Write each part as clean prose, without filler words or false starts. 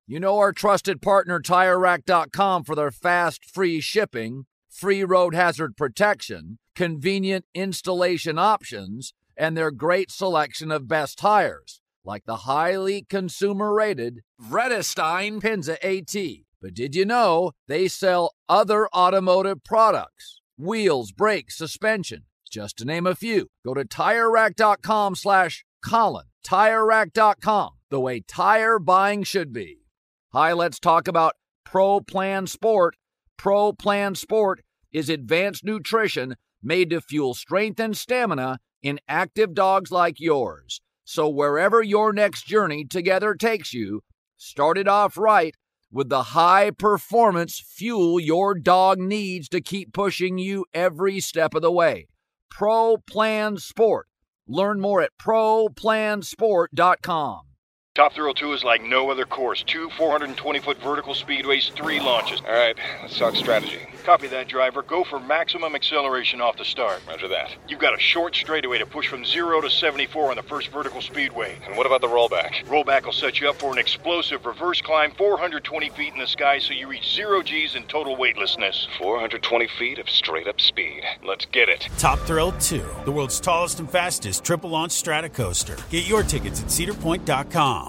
You know our trusted partner TireRack.com for their fast, free shipping, free road hazard protection, convenient installation options, and their great selection of best tires, like the highly consumer-rated Vredestein Pinza AT. But did you know they sell other automotive products? Wheels, brakes, suspension, just to name a few. Go to TireRack.com/Colin. TireRack.com, the way tire buying should be. Hi, let's talk about Pro Plan Sport. Pro Plan Sport is advanced nutrition made to fuel strength and stamina in active dogs like yours. So wherever your next journey together takes you, start it off right with the high-performance fuel your dog needs to keep pushing you every step of the way. Pro Plan Sport. Learn more at ProPlansport.com. Top Thrill 2 is like no other course. 2 420-foot vertical speedways, 3 launches. All right, let's talk strategy. Copy that, driver. Go for maximum acceleration off the start. Roger that. You've got a short straightaway to push from 0 to 74 on the first vertical speedway. And what about the rollback? Rollback will set you up for an explosive reverse climb 420 feet in the sky so you reach 0 G's in total weightlessness. 420 feet of straight-up speed. Let's get it. Top Thrill 2, the world's tallest and fastest triple-launch Stratocoaster. Get your tickets at cedarpoint.com.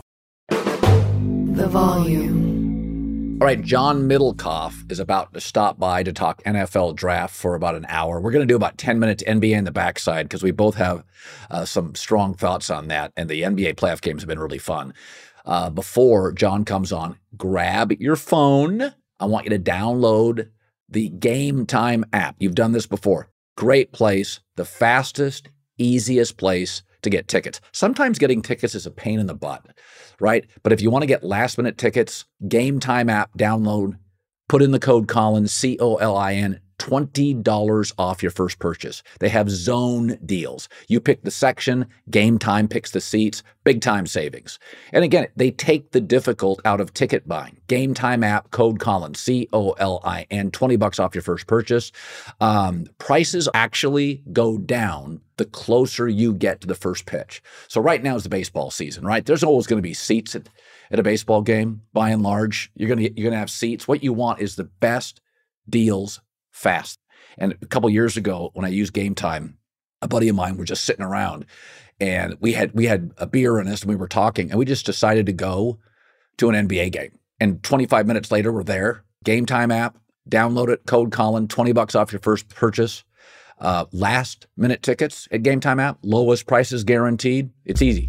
The volume. All right, John Middlecoff is about to stop by to talk NFL draft for about an hour. We're going to do about 10 minutes NBA in the backside because we both have some strong thoughts on that, and the NBA playoff games have been really fun. Before John comes on, grab your phone. I want you to download the Game Time app. You've done this before. Great place, the fastest, easiest place to get tickets. Sometimes getting tickets is a pain in the butt, right? But if you want to get last-minute tickets, Game Time app, download, put in the code Colin, C-O-L-I-N, $20 off your first purchase. They have zone deals. You pick the section, Game Time picks the seats, big time savings. And again, they take the difficult out of ticket buying. Game Time app, code Colin, C-O-L-I-N, $20 off your first purchase. Prices actually go down the closer you get to the first pitch. So right now is the baseball season, right? There's always going to be seats at a baseball game. By and large, you're going to have seats. What you want is the best deals fast. And a couple years ago, when I used Game Time, a buddy of mine were just sitting around, and we had a beer in us, and we were talking, and we just decided to go to an NBA game. And 25 minutes later, we're there. Game Time app, download it, code Colin, $20 off your first purchase. Last minute tickets at Game Time app, lowest prices guaranteed. It's easy.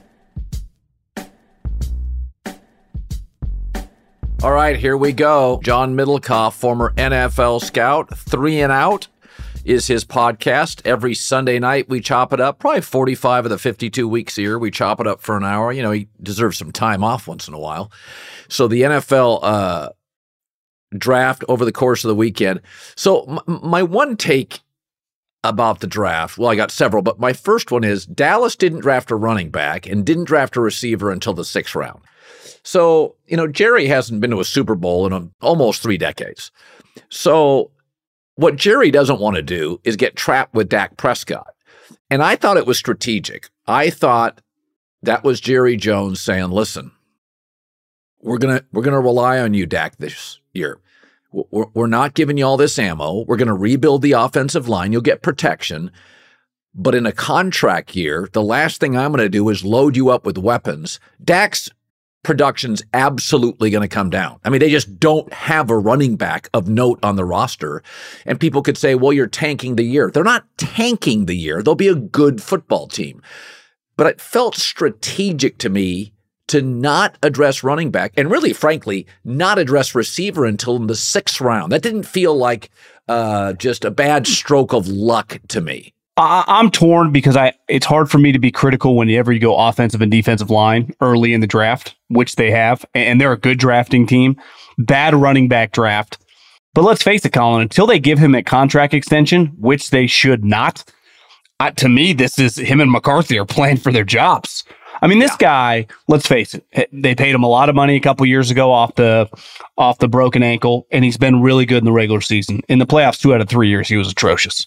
All right, here we go. John Middlecoff, former NFL scout, 3 and Out is his podcast. Every Sunday night, we chop it up. Probably 45 of the 52 weeks a year, we chop it up for an hour. You know, he deserves some time off once in a while. So the NFL draft over the course of the weekend. So my one take about the draft, well, I got several, but my first one is Dallas didn't draft a running back and didn't draft a receiver until the 6th round. So, you know, Jerry hasn't been to a Super Bowl in almost 3 decades. So what Jerry doesn't want to do is get trapped with Dak Prescott. And I thought it was strategic. I thought that was Jerry Jones saying, listen, we're gonna rely on you, Dak, this year. We're not giving you all this ammo. We're going to rebuild the offensive line. You'll get protection. But in a contract year, the last thing I'm going to do is load you up with weapons. Dak's production's absolutely going to come down. I mean, they just don't have a running back of note on the roster. And people could say, well, you're tanking the year. They're not tanking the year. They'll be a good football team. But it felt strategic to me to not address running back and really, frankly, not address receiver until in the 6th round. That didn't feel like just a bad stroke of luck to me. I'm torn because it's hard for me to be critical whenever you go offensive and defensive line early in the draft, which they have, and they're a good drafting team. Bad running back draft. But let's face it, Colin, until they give him a contract extension, which they should not, to me, this is him and McCarthy are playing for their jobs. I mean, this guy, let's face it, they paid him a lot of money a couple years ago off the broken ankle, and he's been really good in the regular season. In the playoffs, 2 out of 3 years, he was atrocious.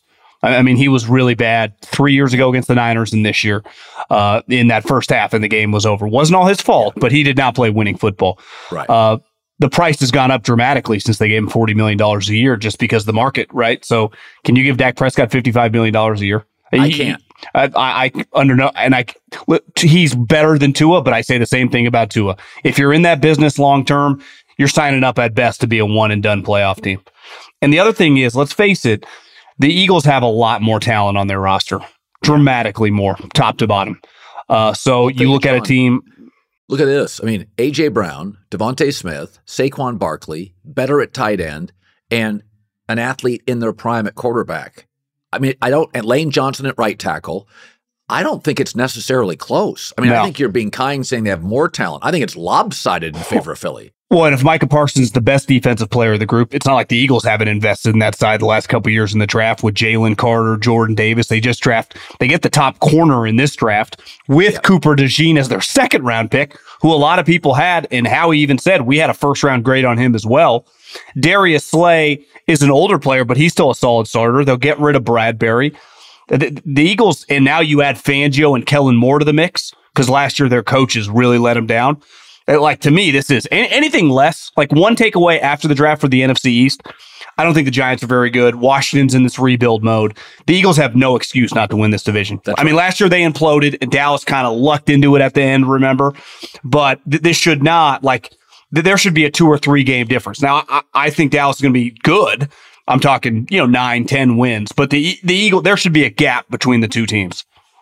I mean, he was really bad 3 years ago against the Niners, and this year in that first half, and the game was over. Wasn't all his fault, but he did not play winning football. Right. The price has gone up dramatically since they gave him $40 million a year just because of the market, right? So can you give Dak Prescott $55 million a year? I can't. I under no, and he's better than Tua, but I say the same thing about Tua. If you're in that business long term, you're signing up at best to be a one and done playoff team. And the other thing is, let's face it, the Eagles have a lot more talent on their roster, dramatically more, top to bottom. So you look at a team. Look at this. I mean, A.J. Brown, Devontae Smith, Saquon Barkley, better at tight end, and an athlete in their prime at quarterback. I mean, and Lane Johnson at right tackle. I don't think it's necessarily close. I mean, I think you're being kind saying they have more talent. I think it's lopsided in favor of Philly. Well, and if Micah Parsons is the best defensive player of the group, it's not like the Eagles haven't invested in that side the last couple of years in the draft with Jalen Carter, Jordan Davis. They get the top corner in this draft with Cooper DeJean as their second round pick, who a lot of people had, and Howie even said we had a first round grade on him as well. Darius Slay is an older player, but he's still a solid starter. They'll get rid of Bradbury. The Eagles, and now you add Fangio and Kellen Moore to the mix because last year their coaches really let them down. Like, to me, this is anything less, like one takeaway after the draft for the NFC East. I don't think the Giants are very good. Washington's in this rebuild mode. The Eagles have no excuse not to win this division. I mean, last year they imploded and Dallas kind of lucked into it at the end, remember? But this should not, there should be a 2 or 3 game difference. Now, I think Dallas is going to be good. I'm talking, 9, 10 wins. But the Eagle, there should be a gap between the two teams.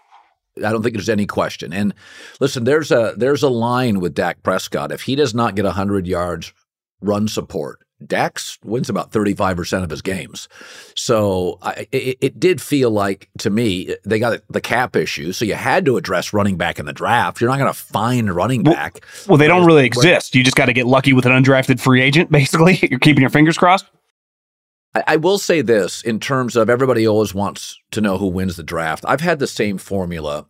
I don't think there's any question. And listen, there's a line with Dak Prescott. If he does not get 100 yards run support, Dak wins about 35% of his games. So it did feel like, to me, they got the cap issue. So you had to address running back in the draft. You're not going to find a running back. Well, they don't really exist. You just got to get lucky with an undrafted free agent, basically. You're keeping your fingers crossed. I will say this in terms of everybody always wants to know who wins the draft. I've had the same formula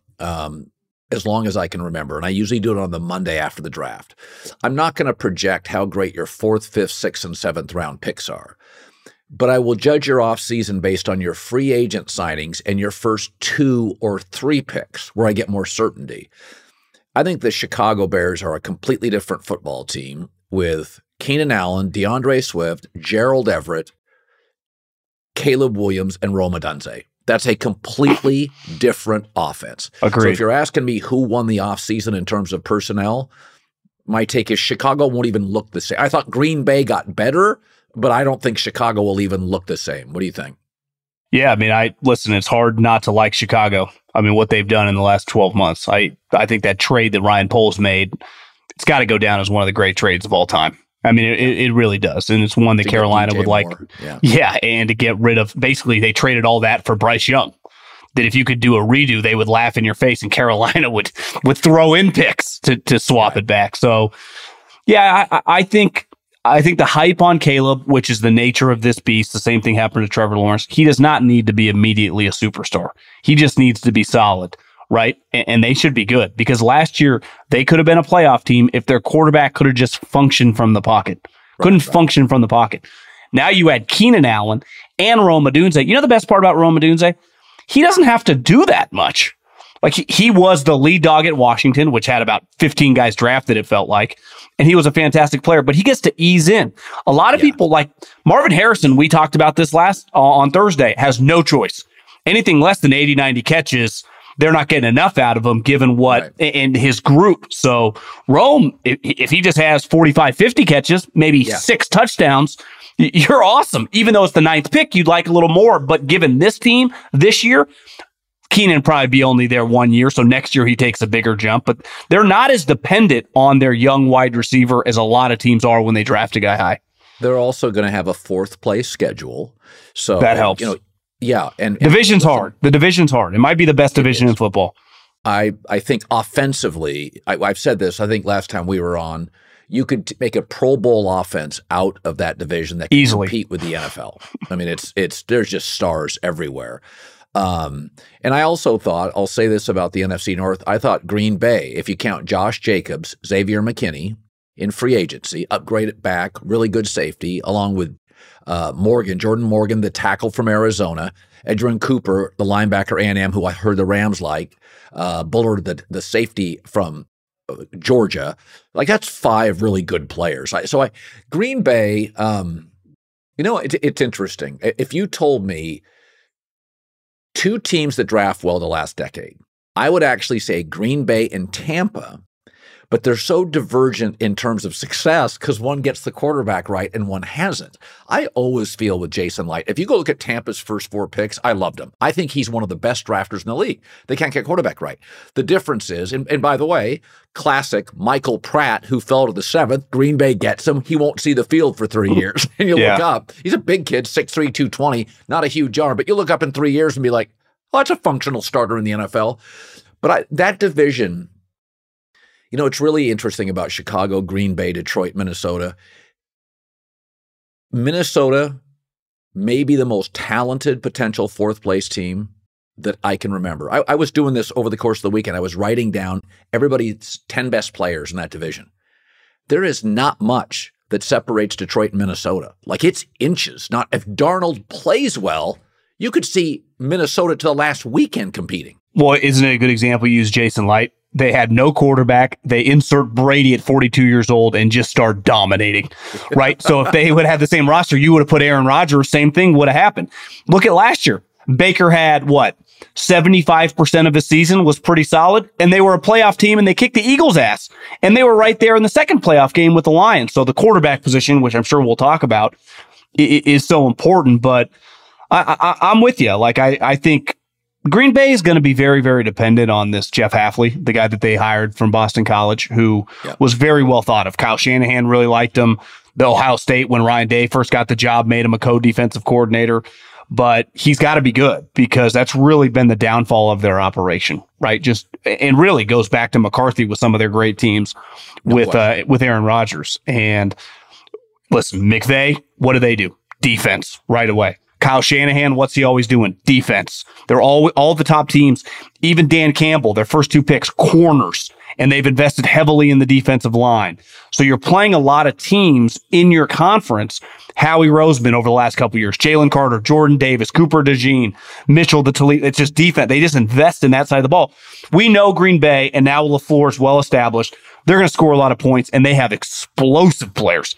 as long as I can remember, and I usually do it on the Monday after the draft. I'm not going to project how great your 4th, 5th, 6th, and 7th round picks are, but I will judge your offseason based on your free agent signings and your first 2 or 3 picks, where I get more certainty. I think the Chicago Bears are a completely different football team with Keenan Allen, DeAndre Swift, Gerald Everett, Caleb Williams, and Rome Odunze. That's a completely different offense. Agreed. So if you're asking me who won the offseason in terms of personnel, my take is Chicago won't even look the same. I thought Green Bay got better, but I don't think Chicago will even look the same. What do you think? Yeah, I mean, listen, it's hard not to like Chicago. I mean, what they've done in the last 12 months. I think that trade that Ryan Poles made, it's got to go down as one of the great trades of all time. I mean, it really does. And it's one that Carolina would like. Yeah, and to get rid of, basically, they traded all that for Bryce Young. That if you could do a redo, they would laugh in your face, and Carolina would throw in picks to swap it back. So, yeah, I think the hype on Caleb, which is the nature of this beast, the same thing happened to Trevor Lawrence. He does not need to be immediately a superstar. He just needs to be solid. Right? And they should be good because last year they could have been a playoff team if their quarterback could have just functioned from the pocket. Couldn't function from the pocket. Now you add Keenan Allen and Rome Odunze. You know the best part about Rome Odunze? He doesn't have to do that much. Like he was the lead dog at Washington, which had about 15 guys drafted, it felt like. And he was a fantastic player, but he gets to ease in. A lot of people like Marvin Harrison, we talked about this last on Thursday, has no choice. Anything less than 80, 90 catches, they're not getting enough out of him given what in his group. So Rome, if he just has 45, 50 catches, maybe 6 touchdowns, you're awesome. Even though it's the 9th pick, you'd like a little more. But given this team this year, Keenan probably be only there 1 year. So next year he takes a bigger jump. But they're not as dependent on their young wide receiver as a lot of teams are when they draft a guy high. They're also going to have a 4th place schedule. So that helps. Yeah, and division's hard. The division's hard. It might be the best division in football. I think offensively, I've said this. I think last time we were on, you could make a Pro Bowl offense out of that division that can easily compete with the NFL. I mean, there's just stars everywhere. And I also thought, I'll say this about the NFC North. I thought Green Bay, if you count Josh Jacobs, Xavier McKinney in free agency, upgrade it back, really good safety, along with Jordan Morgan, the tackle from Arizona, Edgerrin Cooper, the linebacker A&M, who I heard the Rams like, Bullard, the safety from Georgia. Like, that's 5 really good players. Green Bay, it's interesting. If you told me 2 teams that draft well the last decade, I would actually say Green Bay and Tampa, but they're so divergent in terms of success because one gets the quarterback right and one hasn't. I always feel with Jason Light, if you go look at Tampa's first 4 picks, I loved him. I think he's one of the best drafters in the league. They can't get quarterback right. The difference is, and by the way, classic Michael Pratt, who fell to the 7th, Green Bay gets him. He won't see the field for 3 years. And you look up, he's a big kid, 6'3", 220, not a huge arm, but you look up in 3 years and be like, well, that's a functional starter in the NFL. But that division, it's really interesting about Chicago, Green Bay, Detroit, Minnesota. Minnesota may be the most talented potential 4th place team that I can remember. I was doing this over the course of the weekend. I was writing down everybody's 10 best players in that division. There is not much that separates Detroit and Minnesota. Like, it's inches. Not if Darnold plays well, you could see Minnesota to the last weekend competing. Well, isn't it a good example? You use Jason Light. They had no quarterback. They insert Brady at 42 years old and just start dominating, right? So if they would have the same roster, you would have put Aaron Rodgers, same thing would have happened. Look at last year. Baker had 75% of his season was pretty solid, and they were a playoff team, and they kicked the Eagles' ass. And they were right there in the second playoff game with the Lions. So the quarterback position, which I'm sure we'll talk about, is so important. But I'm with you. Like, I think Green Bay is going to be very, very dependent on this Jeff Hafley, the guy that they hired from Boston College, who was very well thought of. Kyle Shanahan really liked him. The Ohio State, when Ryan Day first got the job, made him a co-defensive coordinator. But he's got to be good because that's really been the downfall of their operation, right? And really goes back to McCarthy with some of their great teams with Aaron Rodgers. And listen, McVay, what do? Defense right away. Kyle Shanahan, what's he always doing? Defense. They're all the top teams, even Dan Campbell, their first 2 picks, corners, and they've invested heavily in the defensive line. So you're playing a lot of teams in your conference. Howie Roseman over the last couple of years, Jalen Carter, Jordan Davis, Cooper DeJean, Mitchell the Toledo. It's just defense. They just invest in that side of the ball. We know Green Bay, and now LaFleur is well established. They're going to score a lot of points, and they have explosive players.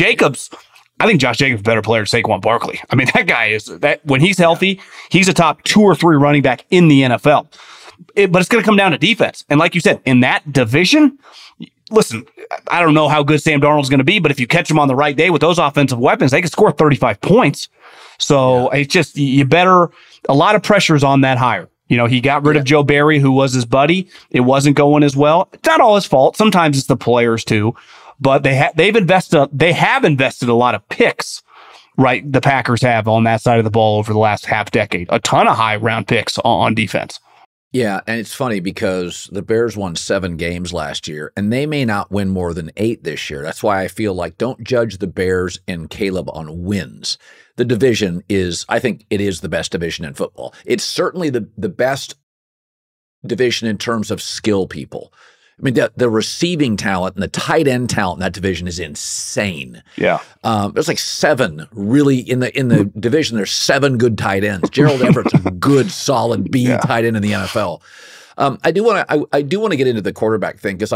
I think Josh Jacobs is a better player than Saquon Barkley. I mean, that guy when he's healthy, he's a top 2 or 3 running back in the NFL. But it's going to come down to defense. And like you said, in that division, listen, I don't know how good Sam Darnold's going to be, but if you catch him on the right day with those offensive weapons, they can score 35 points. So it's just, a lot of pressure's on that hire. He got rid of Joe Barry, who was his buddy. It wasn't going as well. It's not all his fault. Sometimes it's the players too. But they have invested a lot of picks, right? The Packers have on that side of the ball over the last half decade. A ton of high round picks on defense. Yeah, and it's funny because the Bears won 7 games last year, and they may not win more than 8 this year. That's why I feel like don't judge the Bears and Caleb on wins. The division I think it is the best division in football. It's certainly the best division in terms of skill people. I mean, the receiving talent and the tight end talent in that division is insane. Yeah. There's like 7 really in the division. There's 7 good tight ends. Gerald Everett's a good, solid B tight end in the NFL. I do want to get into the quarterback thing because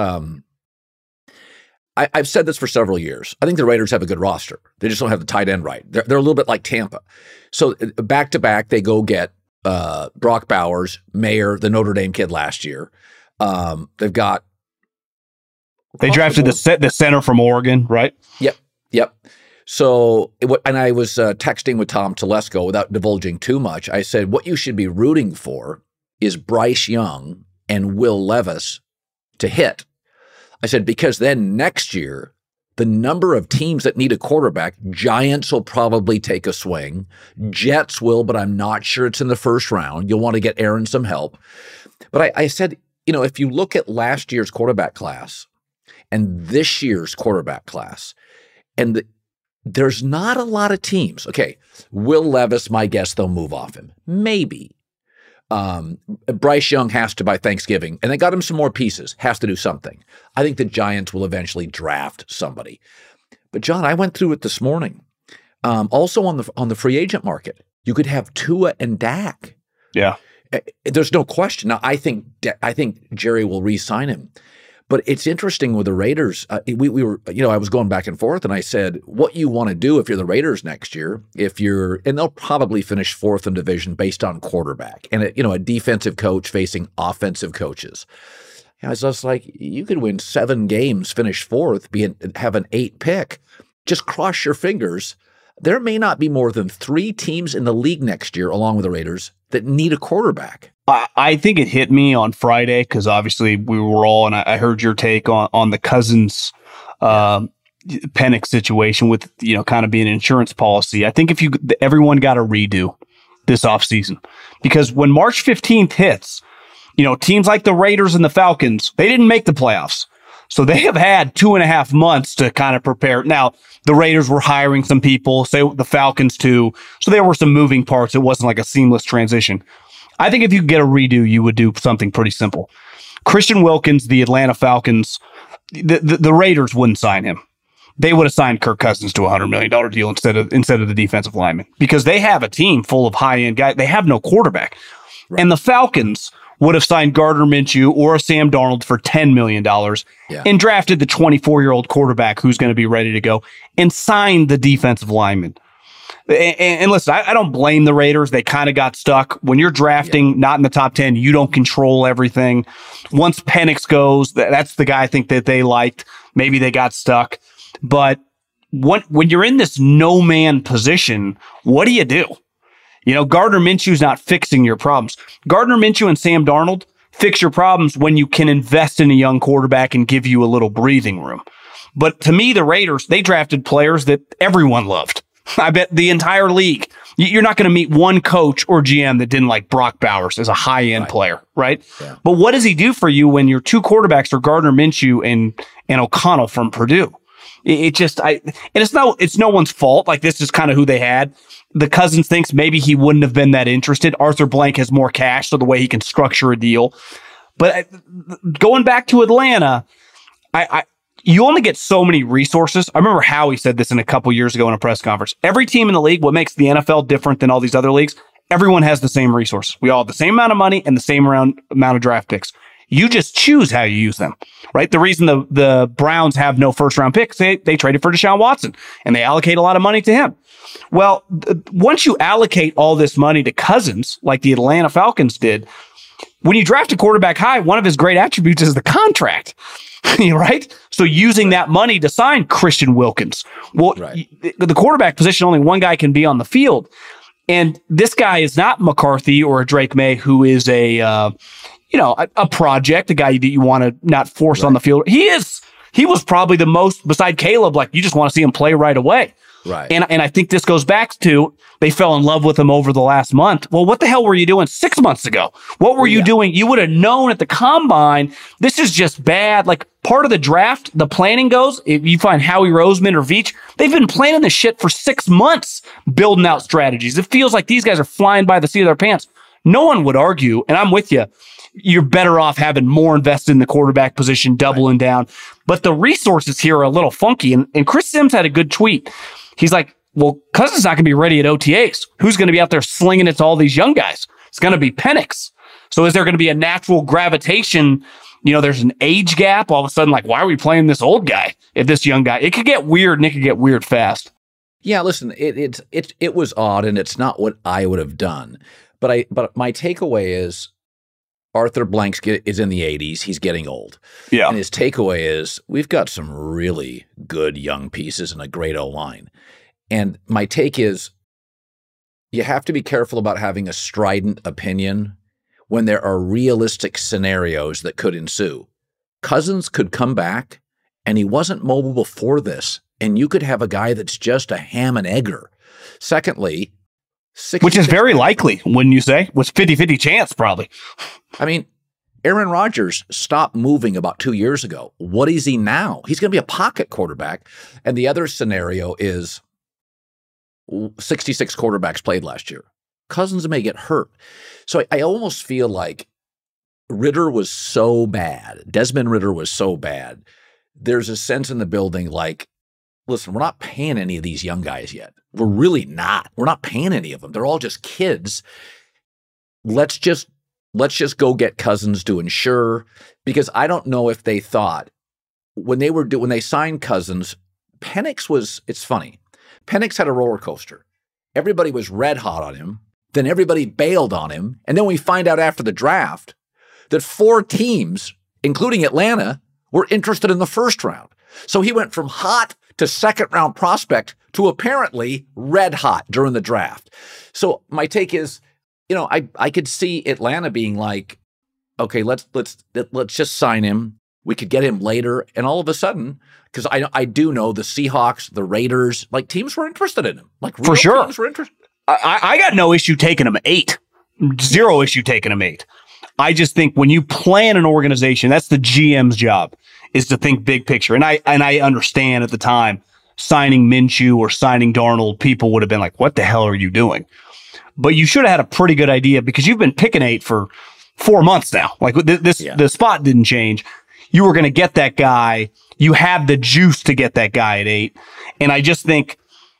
I've said this for several years. I think the Raiders have a good roster. They just don't have the tight end right. They're a little bit like Tampa. So back to back, they go get Brock Bowers, Mayer, the Notre Dame kid last year. They drafted the center from Oregon, right? Yep. So, and I was texting with Tom Telesco without divulging too much. I said, what you should be rooting for is Bryce Young and Will Levis to hit. I said, because then next year, the number of teams that need a quarterback, Giants will probably take a swing. Jets will, but I'm not sure it's in the first round. You'll want to get Aaron some help. But I said, if you look at last year's quarterback class and this year's quarterback class, and there's not a lot of teams. Okay, Will Levis, my guess, they'll move off him. Maybe. Bryce Young has to by Thanksgiving, and they got him some more pieces, has to do something. I think the Giants will eventually draft somebody. But John, I went through it this morning. Also on the free agent market, you could have Tua and Dak. Yeah. There's no question. Now, I think Jerry will re-sign him. But it's interesting with the Raiders. We were, I was going back and forth, and I said, what you want to do if you're the Raiders next year, and they'll probably finish fourth in division based on quarterback and a defensive coach facing offensive coaches. I was just like, you could win 7 games, finish fourth, have an 8 pick. Just cross your fingers. There may not be more than 3 teams in the league next year, along with the Raiders, that need a quarterback. I think it hit me on Friday because obviously we were all, and I heard your take on the Cousins Penix situation with, kind of being an insurance policy. I think everyone got a redo this offseason because when March 15th hits, teams like the Raiders and the Falcons, they didn't make the playoffs. So they have had 2.5 months to kind of prepare. Now, the Raiders were hiring some people, say the Falcons too. So there were some moving parts. It wasn't like a seamless transition. I think if you get a redo, you would do something pretty simple. Christian Wilkins, the Atlanta Falcons, the Raiders wouldn't sign him. They would have signed Kirk Cousins to a $100 million deal instead of the defensive lineman because they have a team full of high-end guys. They have no quarterback. Right. And the Falcons would have signed Gardner Minshew or a Sam Darnold for $10 million and drafted the 24-year-old quarterback who's going to be ready to go and signed the defensive lineman. And listen, I don't blame the Raiders. They kind of got stuck. When you're drafting not in the top 10, you don't control everything. Once Penix goes, that's the guy I think that they liked. Maybe they got stuck. But when you're in this no-man position, what do you do? Gardner Minshew's not fixing your problems. Gardner Minshew and Sam Darnold fix your problems when you can invest in a young quarterback and give you a little breathing room. But to me, the Raiders, they drafted players that everyone loved. I bet the entire league. You're not going to meet one coach or GM that didn't like Brock Bowers as a high-end player, right? Yeah. But what does he do for you when your 2 quarterbacks are Gardner Minshew and O'Connell from Purdue? It's no one's fault. Like, this is kind of who they had. The Cousins thinks maybe he wouldn't have been that interested. Arthur Blank has more cash, so the way he can structure a deal. But going back to Atlanta, you only get so many resources. I remember Howie said this a couple years ago in a press conference. Every team in the league, what makes the NFL different than all these other leagues, everyone has the same resources. We all have the same amount of money and the same amount of draft picks. You just choose how you use them, right? The reason the Browns have no first-round picks, they traded for Deshaun Watson, and they allocate a lot of money to him. Well, once you allocate all this money to Cousins, like the Atlanta Falcons did, when you draft a quarterback high, one of his great attributes is the contract. Right? So using that money to sign Christian Wilkins. Well, the quarterback position, only one guy can be on the field. And this guy is not McCarthy or a Drake May, who is a project, a guy that you want to not force on the field. He was probably the most, beside Caleb, like you just want to see him play right away. Right. And I think this goes back to they fell in love with him over the last month. Well, what the hell were you doing 6 months ago? What were you doing? You would have known at the combine, this is just bad. Like, part of the draft, the planning goes, if you find Howie Roseman or Veach, they've been planning this shit for 6 months, building out strategies. It feels like these guys are flying by the seat of their pants. No one would argue, and I'm with you, you're better off having more invested in the quarterback position, doubling down. But the resources here are a little funky. And Chris Sims had a good tweet. He's like, well, Cousins not going to be ready at OTAs. Who's going to be out there slinging it to all these young guys? It's going to be Penix. So is there going to be a natural gravitation? There's an age gap. All of a sudden, like, why are we playing this old guy if this young guy? It could get weird, and it could get weird fast. Yeah, listen, it was odd, and it's not what I would have done. But my takeaway is Arthur Blank is in the 80s. He's getting old. Yeah. And his takeaway is we've got some really good young pieces and a great O-line. And my take is you have to be careful about having a strident opinion when there are realistic scenarios that could ensue. Cousins could come back, and he wasn't mobile before this, and you could have a guy that's just a ham and egger. Secondly, which is very likely, wouldn't you say? Was 50-50 chance, probably. I mean, Aaron Rodgers stopped moving about 2 years ago. What is he now? He's going to be a pocket quarterback. And the other scenario is 66 quarterbacks played last year. Cousins may get hurt. So I almost feel like Ritter was so bad. Desmond Ritter was so bad. There's a sense in the building like, listen, we're not paying any of these young guys yet. we're really not. We're not paying any of them. They're all just kids. Let's just go get Cousins to insure, because I don't know if they thought when they signed Cousins, it's funny. Penix had a roller coaster. Everybody was red hot on him. Then everybody bailed on him. And then we find out after the draft that 4 teams, including Atlanta, were interested in the first round. So he went from hot to second round prospect to apparently red hot during the draft. So my take is, I could see Atlanta being like, okay, let's just sign him. We could get him later. And all of a sudden, because I do know the Seahawks, the Raiders, like teams were interested in him. Like for sure. Teams were interested. I got no issue taking him 8. Zero issue taking him 8. I just think when you plan an organization, that's the GM's job, is to think big picture. And I understand at the time signing Minshew or signing Darnold, people would have been like, what the hell are you doing? But you should have had a pretty good idea, because you've been picking 8 for 4 months now. Like the spot didn't change. You were going to get that guy. You have the juice to get that guy at 8. And I just think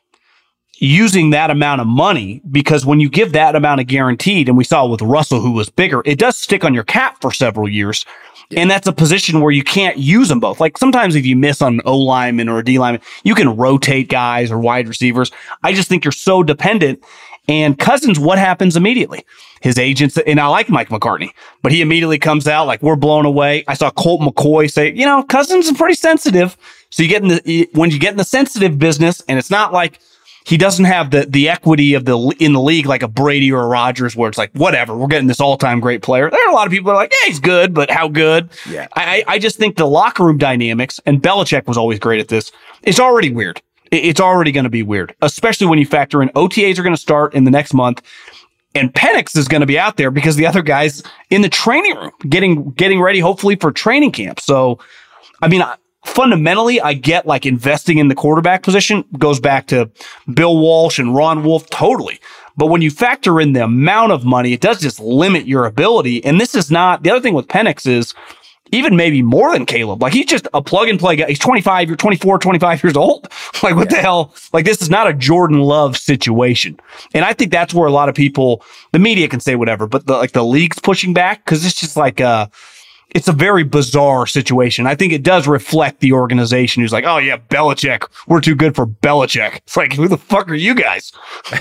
using that amount of money, because when you give that amount of guaranteed, and we saw with Russell, who was bigger, it does stick on your cap for several years. Yeah. And that's a position where you can't use them both. Like sometimes if you miss on an O lineman or a D lineman, you can rotate guys or wide receivers. I just think you're so dependent. And Cousins, what happens immediately? His agents, and I like Mike McCartney, but he immediately comes out like, we're blown away. I saw Colt McCoy say, Cousins is pretty sensitive. So when you get in the sensitive business, and it's not like he doesn't have the equity in the league like a Brady or a Rodgers, where it's like, whatever, we're getting this all-time great player. There are a lot of people that are like, yeah, he's good, but how good? Yeah. I just think the locker room dynamics, and Belichick was always great at this, it's already weird. It's already going to be weird, especially when you factor in OTAs are going to start in the next month. And Penix is going to be out there because the other guy's in the training room getting ready, hopefully, for training camp. So, I mean, fundamentally, I get like investing in the quarterback position goes back to Bill Walsh and Ron Wolf, totally. But when you factor in the amount of money, it does just limit your ability. And this is not, the other thing with Penix is even maybe more than Caleb. Like he's just a plug and play guy. He's 24, 25 years old. Like what the hell? Like this is not a Jordan Love situation. And I think that's where a lot of people, the media can say whatever, but the league's pushing back because it's just like it's a very bizarre situation. I think it does reflect the organization who's like, oh yeah, Belichick, we're too good for Belichick. It's like, who the fuck are you guys?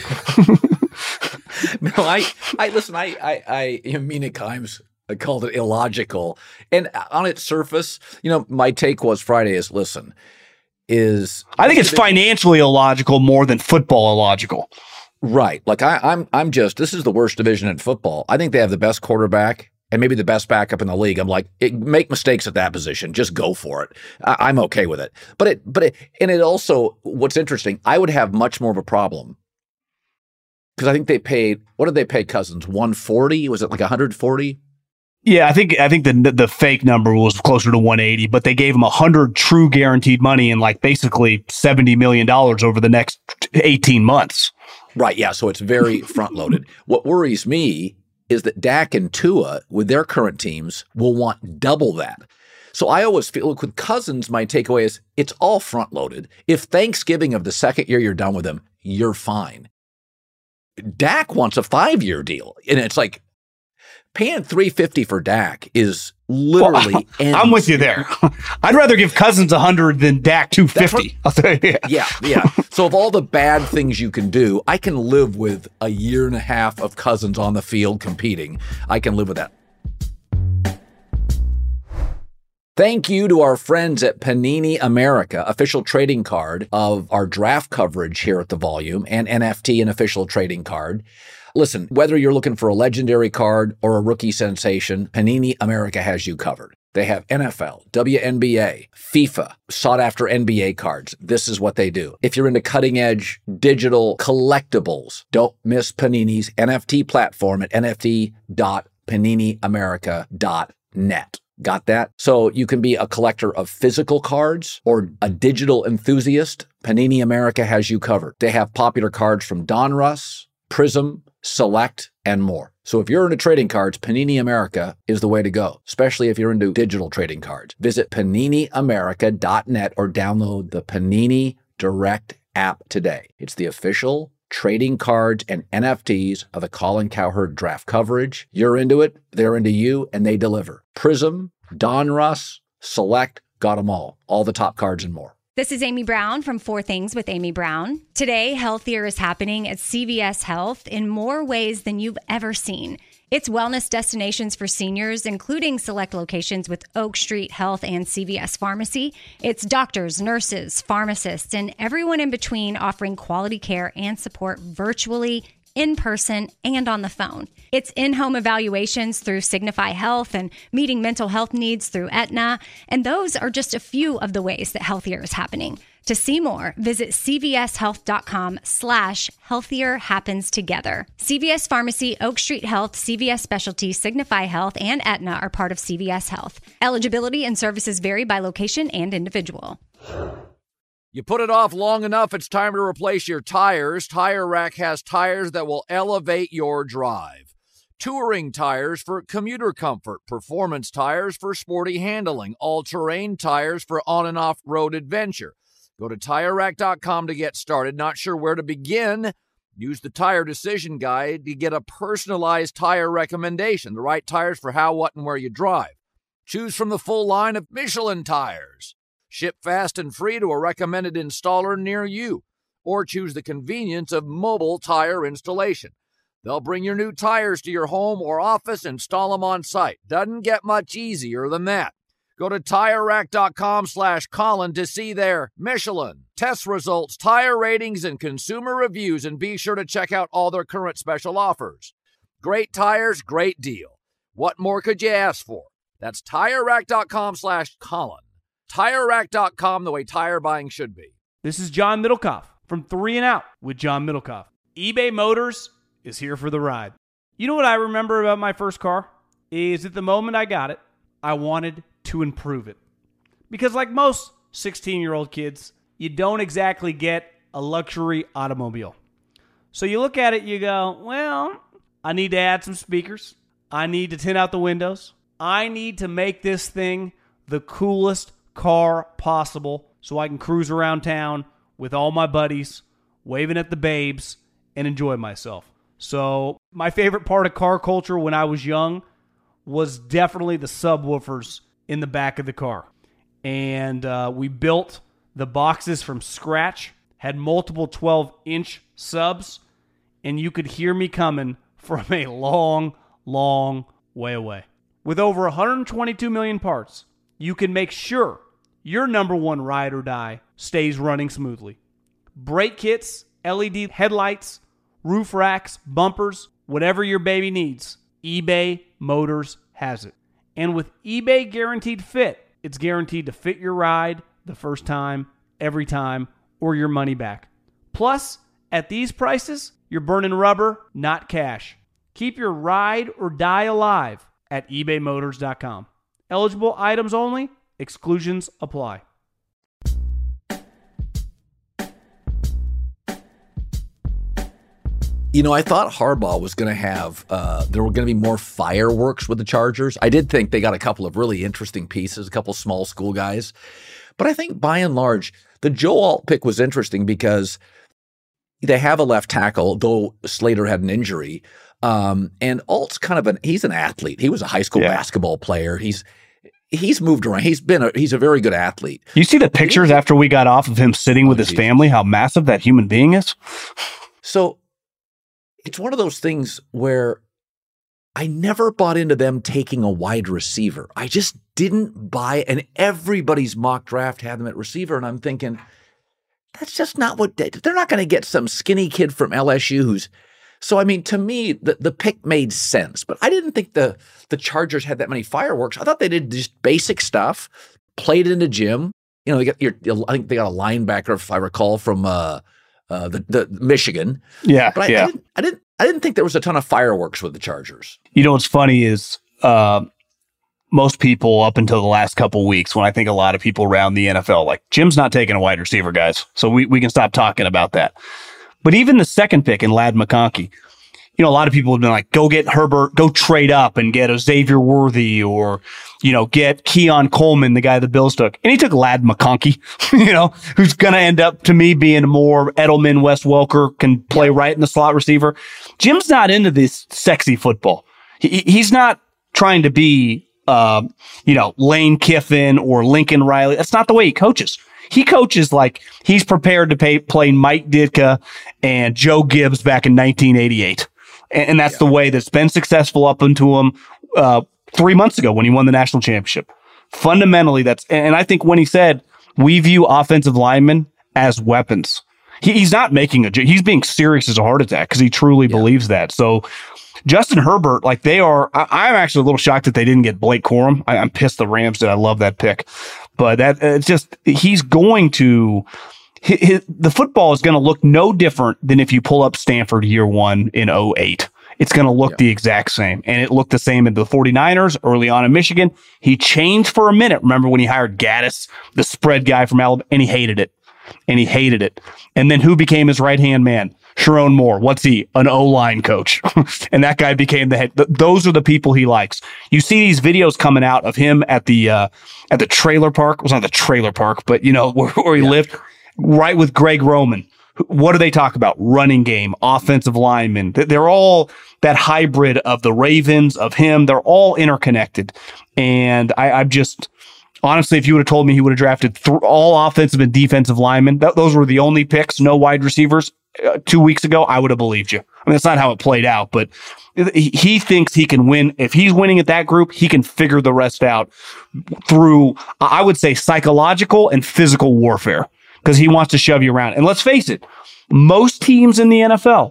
No, I listen, Mina Kimes called it illogical. And on its surface, my take was Friday is, I think it's financially illogical more than football illogical. Right. Like I'm just, this is the worst division in football. I think they have the best quarterback and maybe the best backup in the league. I'm like, make mistakes at that position. Just go for it. I'm okay with it. But it also, what's interesting, I would have much more of a problem because I think they paid, what did they pay Cousins? 140? Was it like 140? Yeah, I think the fake number was closer to 180, but they gave him 100 true guaranteed money and like basically $70 million over the next 18 months. Right. Yeah. So it's very front loaded. What worries me is that Dak and Tua with their current teams will want double that. So I always feel, look, with Cousins, my takeaway is it's all front loaded. If Thanksgiving of the second year you're done with him, you're fine. Dak wants a 5-year deal. And it's like, paying $350 for Dak is literally. I'm with you there. I'd rather give Cousins 100 than Dak 250. I'll tell you. Yeah. So of all the bad things you can do, I can live with a year and a half of Cousins on the field competing. I can live with that. Thank you to our friends at Panini America, official trading card of our draft coverage here at the Volume, and NFT, an official trading card. Listen, whether you're looking for a legendary card or a rookie sensation, Panini America has you covered. They have NFL, WNBA, FIFA, sought-after NBA cards. This is what they do. If you're into cutting-edge digital collectibles, don't miss Panini's NFT platform at nft.paniniamerica.net. Got that? So you can be a collector of physical cards or a digital enthusiast. Panini America has you covered. They have popular cards from Donruss, Prism, Select, and more. So if you're into trading cards, Panini America is the way to go, especially if you're into digital trading cards. Visit PaniniAmerica.net or download the Panini Direct app today. It's the official trading cards and NFTs of the Colin Cowherd draft coverage. You're into it, they're into you, and they deliver. Prism, Donruss, Select, got them all the top cards and more. This is Amy Brown from 4 Things with Amy Brown. Today, healthier is happening at CVS Health in more ways than you've ever seen. It's wellness destinations for seniors, including select locations with Oak Street Health and CVS Pharmacy. It's doctors, nurses, pharmacists, and everyone in between offering quality care and support virtually, in person, and on the phone. It's in-home evaluations through Signify Health and meeting mental health needs through Aetna. And those are just a few of the ways that healthier is happening. To see more, visit cvshealth.com/healthier happens together. CVS Pharmacy, Oak Street Health, CVS Specialty, Signify Health, and Aetna are part of CVS Health. Eligibility and services vary by location and individual. You put it off long enough, it's time to replace your tires. Tire Rack has tires that will elevate your drive. Touring tires for commuter comfort, performance tires for sporty handling, all-terrain tires for on and off-road adventure. Go to TireRack.com to get started. Not sure where to begin? Use the Tire Decision Guide to get a personalized tire recommendation, the right tires for how, what, and where you drive. Choose from the full line of Michelin tires. Ship fast and free to a recommended installer near you. Or choose the convenience of mobile tire installation. They'll bring your new tires to your home or office and install them on site. Doesn't get much easier than that. Go to TireRack.com/Colin to see their Michelin test results, tire ratings, and consumer reviews, and be sure to check out all their current special offers. Great tires, great deal. What more could you ask for? That's TireRack.com/Colin. TireRack.com, the way tire buying should be. This is John Middlecoff from 3 and Out with John Middlecoff. eBay Motors is here for the ride. You know what I remember about my first car? Is at the moment I got it, I wanted to improve it. Because like most 16-year-old kids, you don't exactly get a luxury automobile. So you look at it, you go, well, I need to add some speakers. I need to tint out the windows. I need to make this thing the coolest car possible so I can cruise around town with all my buddies, waving at the babes, and enjoy myself. So my favorite part of car culture when I was young was definitely the subwoofers in the back of the car. And we built the boxes from scratch, had multiple 12-inch subs, and you could hear me coming from a long, long way away. With over 122 million parts, you can make sure your number one ride or die stays running smoothly. Brake kits, LED headlights, roof racks, bumpers, whatever your baby needs, eBay Motors has it. And with eBay Guaranteed Fit, it's guaranteed to fit your ride the first time, every time, or your money back. Plus, at these prices, you're burning rubber, not cash. Keep your ride or die alive at ebaymotors.com. Eligible items only. Exclusions apply. You know, I thought Harbaugh was going to have, there were going to be more fireworks with the Chargers. I did think they got a couple of really interesting pieces, a couple small school guys. But I think by and large, the Joe Alt pick was interesting because they have a left tackle, though Slater had an injury. And Alt's kind of he's an athlete. He was a high school basketball player. He's moved around. He's a very good athlete. You see the pictures after we got off of him sitting with his family, how massive that human being is? So it's one of those things where I never bought into them taking a wide receiver. I just didn't buy it. And everybody's mock draft had them at receiver. And I'm thinking, that's just not what they're not going to get some skinny kid from LSU who's. So, I mean, to me, the pick made sense. But I didn't think the Chargers had that many fireworks. I thought they did just basic stuff, played in the gym. You know, I think they got a linebacker, if I recall, from the Michigan. Yeah, but I didn't think there was a ton of fireworks with the Chargers. You know what's funny is most people up until the last couple of weeks, when I think a lot of people around the NFL, like, Jim's not taking a wide receiver, guys. So we can stop talking about that. But even the second pick in Ladd McConkey, a lot of people have been like, go get Herbert, go trade up and get a Xavier Worthy or, get Keon Coleman, the guy the Bills took. And he took Ladd McConkey, who's going to end up to me being more Edelman, Wes Welker, can play right in the slot receiver. Jim's not into this sexy football. He's not trying to be, Lane Kiffin or Lincoln Riley. That's not the way he coaches. He coaches like he's prepared to play Mike Ditka and Joe Gibbs back in 1988. And that's the way that's been successful up until him 3 months ago when he won the national championship. Fundamentally, and I think when he said, we view offensive linemen as weapons, he's not making he's being serious as a heart attack because he truly believes that. So Justin Herbert, I'm actually a little shocked that they didn't get Blake Corum. I'm pissed the Rams did. I love that pick. But he's going to, the football is going to look no different than if you pull up Stanford year one in 2008. It's going to look the exact same. And it looked the same in the 49ers early on in Michigan. He changed for a minute. Remember when he hired Gaddis, the spread guy from Alabama, and he hated it. And then who became his right-hand man? Sharon Moore. What's he? An O-line coach. And that guy became the head. Those are the people he likes. You see these videos coming out of him at the trailer park. It was not the trailer park, but where he lived, right with Greg Roman. What do they talk about? Running game, offensive linemen. They're all that hybrid of the Ravens, of him. They're all interconnected. And I'm just... Honestly, if you would have told me he would have drafted all offensive and defensive linemen, those were the only picks, no wide receivers 2 weeks ago, I would have believed you. I mean, that's not how it played out, but he thinks he can win. If he's winning at that group, he can figure the rest out through, I would say, psychological and physical warfare because he wants to shove you around. And let's face it, most teams in the NFL,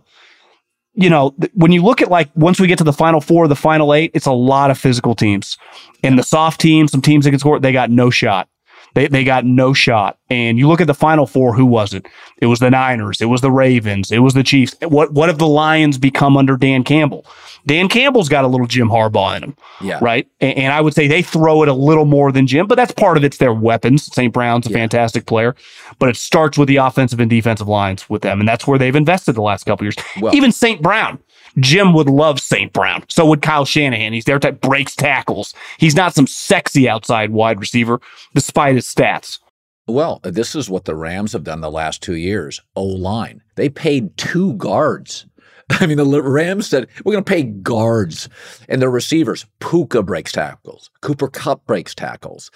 when you look at once we get to the Final Four, the Final Eight, it's a lot of physical teams. And the soft teams, some teams that can score, they got no shot. They got no shot. And you look at the Final Four, who was it? It was the Niners. It was the Ravens. It was the Chiefs. What have the Lions become under Dan Campbell? Dan Campbell's got a little Jim Harbaugh in him, right? And I would say they throw it a little more than Jim, but that's part of it's their weapons. St. Brown's a fantastic player, but it starts with the offensive and defensive lines with them, and that's where they've invested the last couple years. Well, even St. Brown. Jim would love St. Brown. So would Kyle Shanahan. He's their type, breaks tackles. He's not some sexy outside wide receiver, despite his stats. Well, this is what the Rams have done the last 2 years. O-line. They paid 2 guards. I mean, the Rams said, we're going to pay guards. And the receivers, Puka breaks tackles. Cooper Kupp breaks tackles.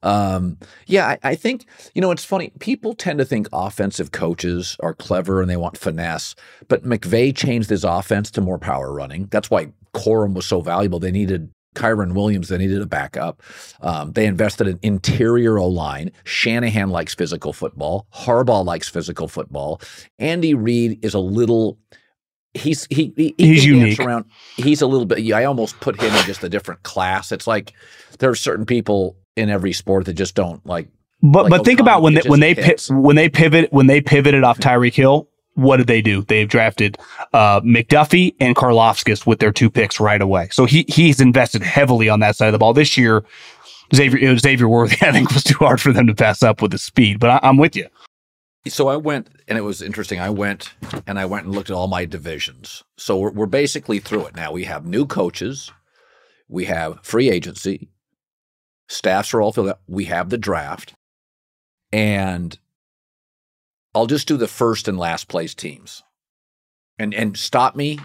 I think, it's funny. People tend to think offensive coaches are clever and they want finesse. But McVay changed his offense to more power running. That's why Corum was so valuable. They needed Kyron Williams. They needed a backup. They invested in interior O-line. Shanahan likes physical football. Harbaugh likes physical football. Andy Reid is a little... He's unique. Around. He's a little bit. I almost put him in just a different class. It's like there are certain people in every sport that just don't like. But think about when they pivoted off Tyreek Hill. What did they do? They've drafted McDuffie and Karlaftis with their 2 picks right away. So he's invested heavily on that side of the ball this year. Xavier Worthy, I think, was too hard for them to pass up with his speed. But I'm with you. So I went, and it was interesting. I went and looked at all my divisions. So we're basically through it now. We have new coaches. We have free agency. Staffs are all filled out. We have the draft. And I'll just do the first and last place teams. And stop me.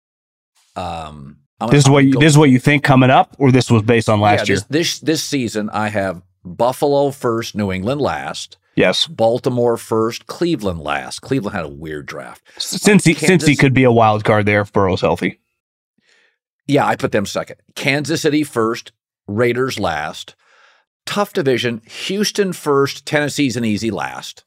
This is what you think coming up, or this was based on last year? This season, I have Buffalo first, New England last. Yes. Baltimore first, Cleveland last. Cleveland had a weird draft. Since he could be a wild card there if Burrow's healthy. Yeah, I put them second. Kansas City first, Raiders last. Tough division. Houston first, Tennessee's an easy last.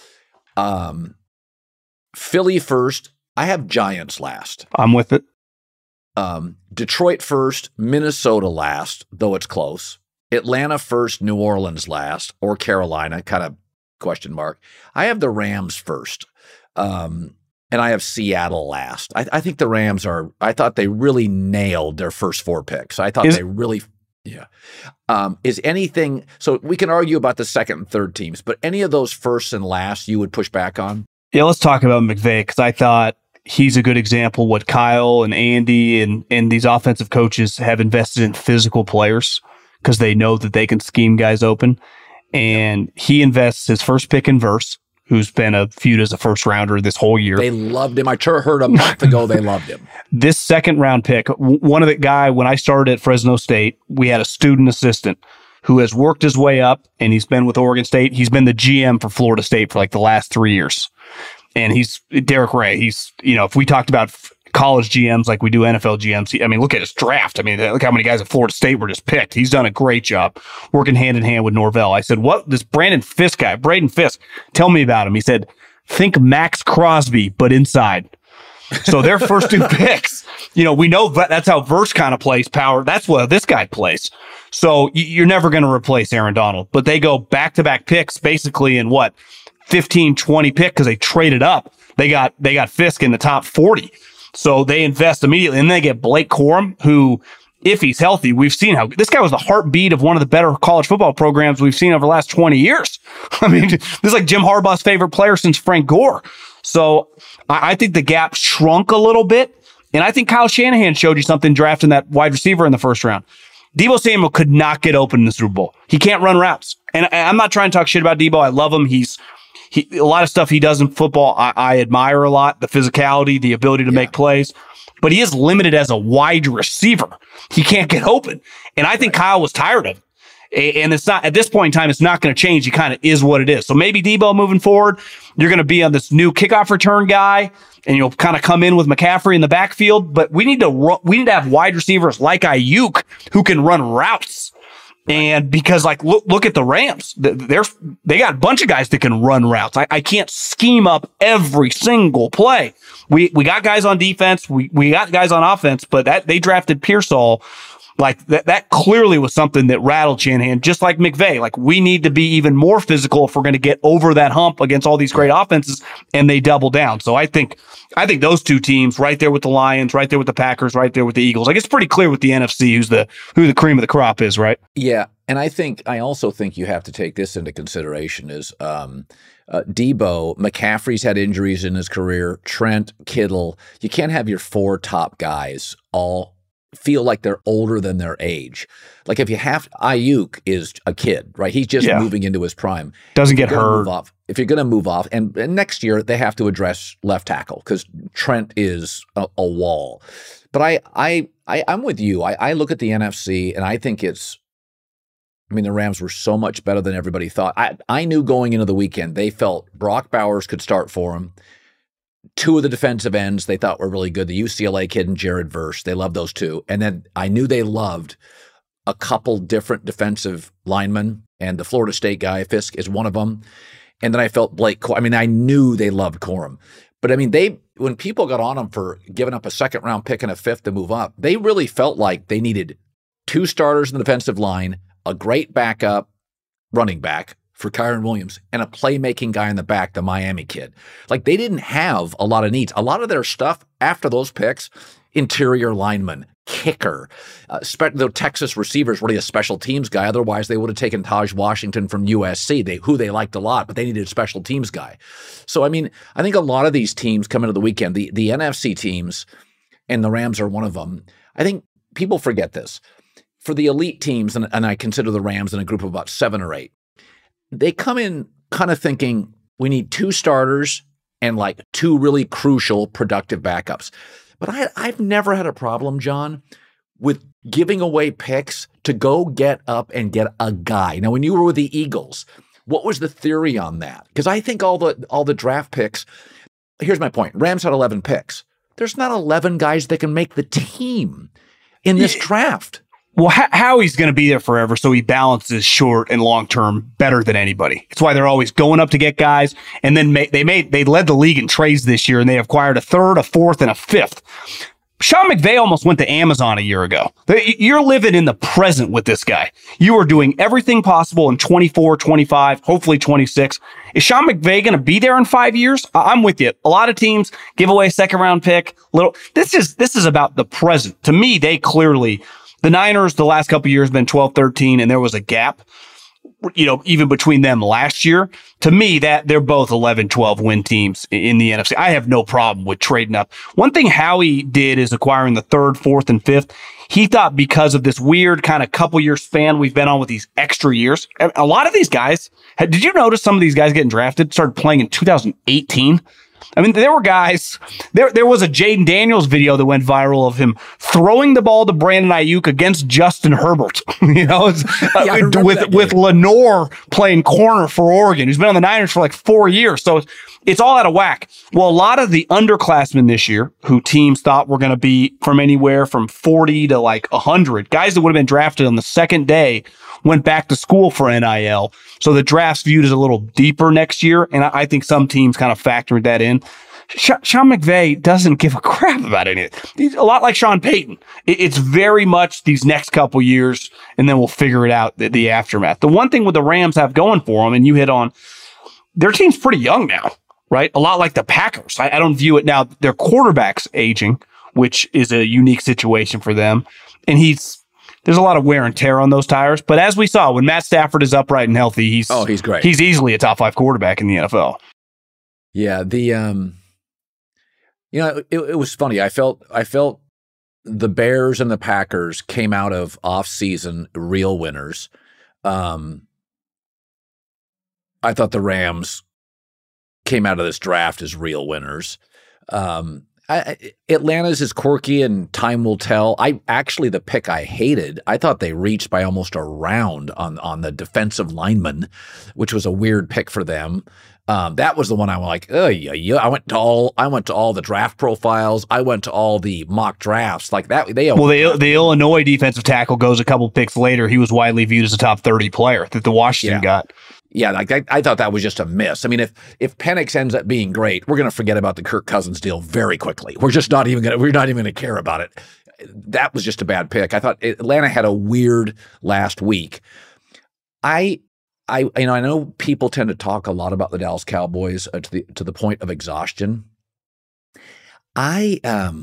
Philly first. I have Giants last. I'm with it. Detroit first, Minnesota last, though it's close. Atlanta first, New Orleans last, or Carolina, kind of question mark. I have the Rams first, and I have Seattle last. I think the Rams I thought they really nailed their first 4 picks. I thought they really, is anything, so we can argue about the second and third teams, but any of those first and last you would push back on? Yeah, let's talk about McVay, because I thought he's a good example what Kyle and Andy and these offensive coaches have invested in physical players because they know that they can scheme guys open. And he invests his first pick in Verse, who's been viewed as a first rounder this whole year. They loved him. I heard a month ago they loved him. This second round pick, one of the guy, when I started at Fresno State, we had a student assistant who has worked his way up, and he's been with Oregon State. He's been the GM for Florida State for like the last 3 years. And he's Derek Ray. He's, if we talked about college GMs like we do NFL GMs, I mean, look at his draft. I mean, look how many guys at Florida State were just picked. He's done a great job working hand in hand with Norvell. I said, what? This Braden Fisk, tell me about him. He said, think Max Crosby, but inside. So their first 2 picks, we know that's how Verse kind of plays power. That's what this guy plays. So you're never going to replace Aaron Donald, but they go back-to-back picks basically in 15, 20 pick because they traded up. They got Fisk in the top 40. So they invest immediately, and they get Blake Corum, who, if he's healthy, we've seen how this guy was the heartbeat of one of the better college football programs we've seen over the last 20 years. I mean, this is like Jim Harbaugh's favorite player since Frank Gore. So I think the gap shrunk a little bit, and I think Kyle Shanahan showed you something drafting that wide receiver in the first round. Deebo Samuel could not get open in the Super Bowl. He can't run routes. And I'm not trying to talk shit about Deebo. I love him. A lot of stuff he does in football, I admire a lot. The physicality, the ability to make plays. But he is limited as a wide receiver. He can't get open. And I think Kyle was tired of it. And it's not, at this point in time, it's not going to change. He kind of is what it is. So maybe Deebo moving forward, you're going to be on this new kickoff return guy, and you'll kind of come in with McCaffrey in the backfield. But we need to have wide receivers like Ayuk who can run routes. And because look at the Rams, they got a bunch of guys that can run routes. I can't scheme up every single play. We got guys on defense. We got guys on offense, but they drafted Pearsall. That clearly was something that rattled Shanahan, just like McVay. We need to be even more physical if we're going to get over that hump against all these great offenses, and they double down. So I think those 2 teams right there with the Lions, right there with the Packers, right there with the Eagles. It's pretty clear with the NFC who the cream of the crop is, right? Yeah, and I also think you have to take this into consideration is Deebo, McCaffrey's had injuries in his career, Trent, Kittle. You can't have your 4 top guys all feel like they're older than their age. If you have Ayuk is a kid, right? He's just moving into his prime. Doesn't get hurt. If you're going to move off, and next year they have to address left tackle because Trent is a wall. But I'm with you. I look at the NFC and I think the Rams were so much better than everybody thought. I knew going into the weekend, they felt Brock Bowers could start for them. 2 of the defensive ends they thought were really good. The UCLA kid and Jared Verse. They loved those 2. And then I knew they loved a couple different defensive linemen, and the Florida State guy, Fisk, is one of them. And then I felt Blake Corum. I knew they loved Corum. But when people got on them for giving up a second round pick and a 5th to move up, they really felt like they needed 2 starters in the defensive line, a great backup running back for Kyron Williams, and a playmaking guy in the back, the Miami kid. They didn't have a lot of needs. A lot of their stuff after those picks, interior lineman, kicker, the Texas receivers, really a special teams guy. Otherwise, they would have taken Taj Washington from USC, who they liked a lot, but they needed a special teams guy. So, I think a lot of these teams come into the weekend, the NFC teams, and the Rams are one of them. I think people forget this. For the elite teams, and I consider the Rams in a group of about 7 or 8, they come in kind of thinking we need 2 starters and 2 really crucial, productive backups. But I've never had a problem, John, with giving away picks to go get up and get a guy. Now, when you were with the Eagles, what was the theory on that? Because I think all the draft picks, here's my point. Rams had 11 picks. There's not 11 guys that can make the team in this draft. Well, Howie's going to be there forever, so he balances short and long term better than anybody. It's why they're always going up to get guys, and then they led the league in trades this year, and they acquired a 3rd, a 4th, and a 5th. Sean McVay almost went to Amazon a year ago. You're living in the present with this guy. You are doing everything possible in 24, 25, hopefully 26. Is Sean McVay going to be there in 5 years? I'm with you. A lot of teams give away a 2nd round pick. This is about the present. To me, they clearly. The Niners, the last couple of years, have been 12-13, and there was a gap. even between them last year. To me, that they're both 11, 12 win teams in the NFC. I have no problem with trading up. One thing Howie did is acquiring the 3rd, 4th, and 5th. He thought because of this weird kind of couple year span we've been on with these extra years, a lot of these guys, did you notice some of these guys getting drafted started playing in 2018? I mean, there were guys, there was a Jaden Daniels video that went viral of him throwing the ball to Brandon Ayuk against Justin Herbert, with Lenore playing corner for Oregon, who's been on the Niners for like 4 years. So it's all out of whack. Well, a lot of the underclassmen this year who teams thought were going to be from anywhere from 40 to like 100, guys that would have been drafted on the second day went back to school for NIL. So the draft's viewed as a little deeper next year. And I think some teams kind of factored that in. Sean McVay doesn't give a crap about anything. He's a lot like Sean Payton. It's very much these next couple years, and then we'll figure it out, the aftermath. The one thing with the Rams have going for them, and you hit on, their team's pretty young now, right? A lot like the Packers. I don't view it now. Their quarterback's aging, which is a unique situation for them. And there's a lot of wear and tear on those tires. But as we saw, when Matt Stafford is upright and healthy, he's great. He's easily a top 5 quarterback in the NFL. Yeah, it was funny. I felt the Bears and the Packers came out of off-season real winners. I thought the Rams came out of this draft as real winners. Atlanta's is quirky and time will tell. The pick I hated, I thought they reached by almost a round on the defensive lineman, which was a weird pick for them. That was the one I was like, yeah. I went to all the draft profiles. I went to all the mock drafts like that. The Illinois defensive tackle goes a couple picks later. He was widely viewed as a top 30 player that the Washington got. Yeah, I thought that was just a miss. I mean, if Penix ends up being great, we're going to forget about the Kirk Cousins deal very quickly. We're not even going to care about it. That was just a bad pick. I thought Atlanta had a weird last week. I know people tend to talk a lot about the Dallas Cowboys to the point of exhaustion. I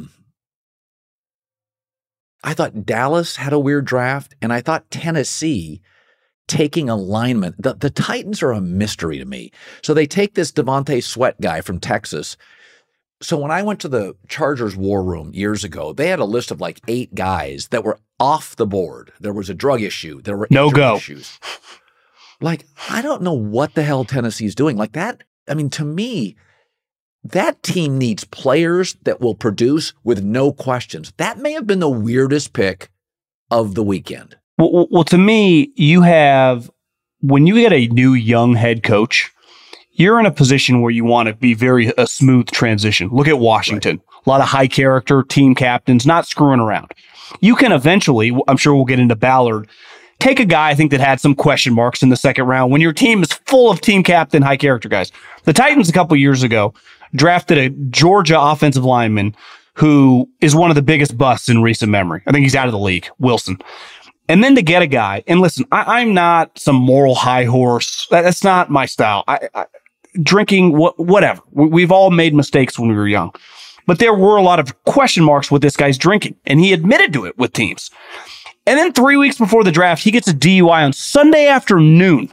thought Dallas had a weird draft, and I thought Tennessee taking a lineman. The Titans are a mystery to me. So they take this Devontae Sweat guy from Texas. So when I went to the Chargers war room years ago, they had a list of like 8 guys that were off the board. There was a drug issue. There were injury issues. Like, I don't know what the hell Tennessee's doing. Like that, I mean, to me, that team needs players that will produce with no questions. That may have been the weirdest pick of the weekend. Well, to me, when you get a new young head coach, you're in a position where you want to be a smooth transition. Look at Washington. Right. A lot of high character team captains, not screwing around. You can eventually, I'm sure we'll get into Ballard, take a guy I think that had some question marks in the second round when your team is full of team captain, high character guys. The Titans a couple years ago drafted a Georgia offensive lineman who is one of the biggest busts in recent memory. I think he's out of the league, Wilson. And then to get a guy, and listen, I'm not some moral high horse. That's not my style. Drinking, whatever. We've all made mistakes when we were young. But there were a lot of question marks with this guy's drinking, and he admitted to it with teams. And then 3 weeks before the draft, he gets a DUI on Sunday afternoon.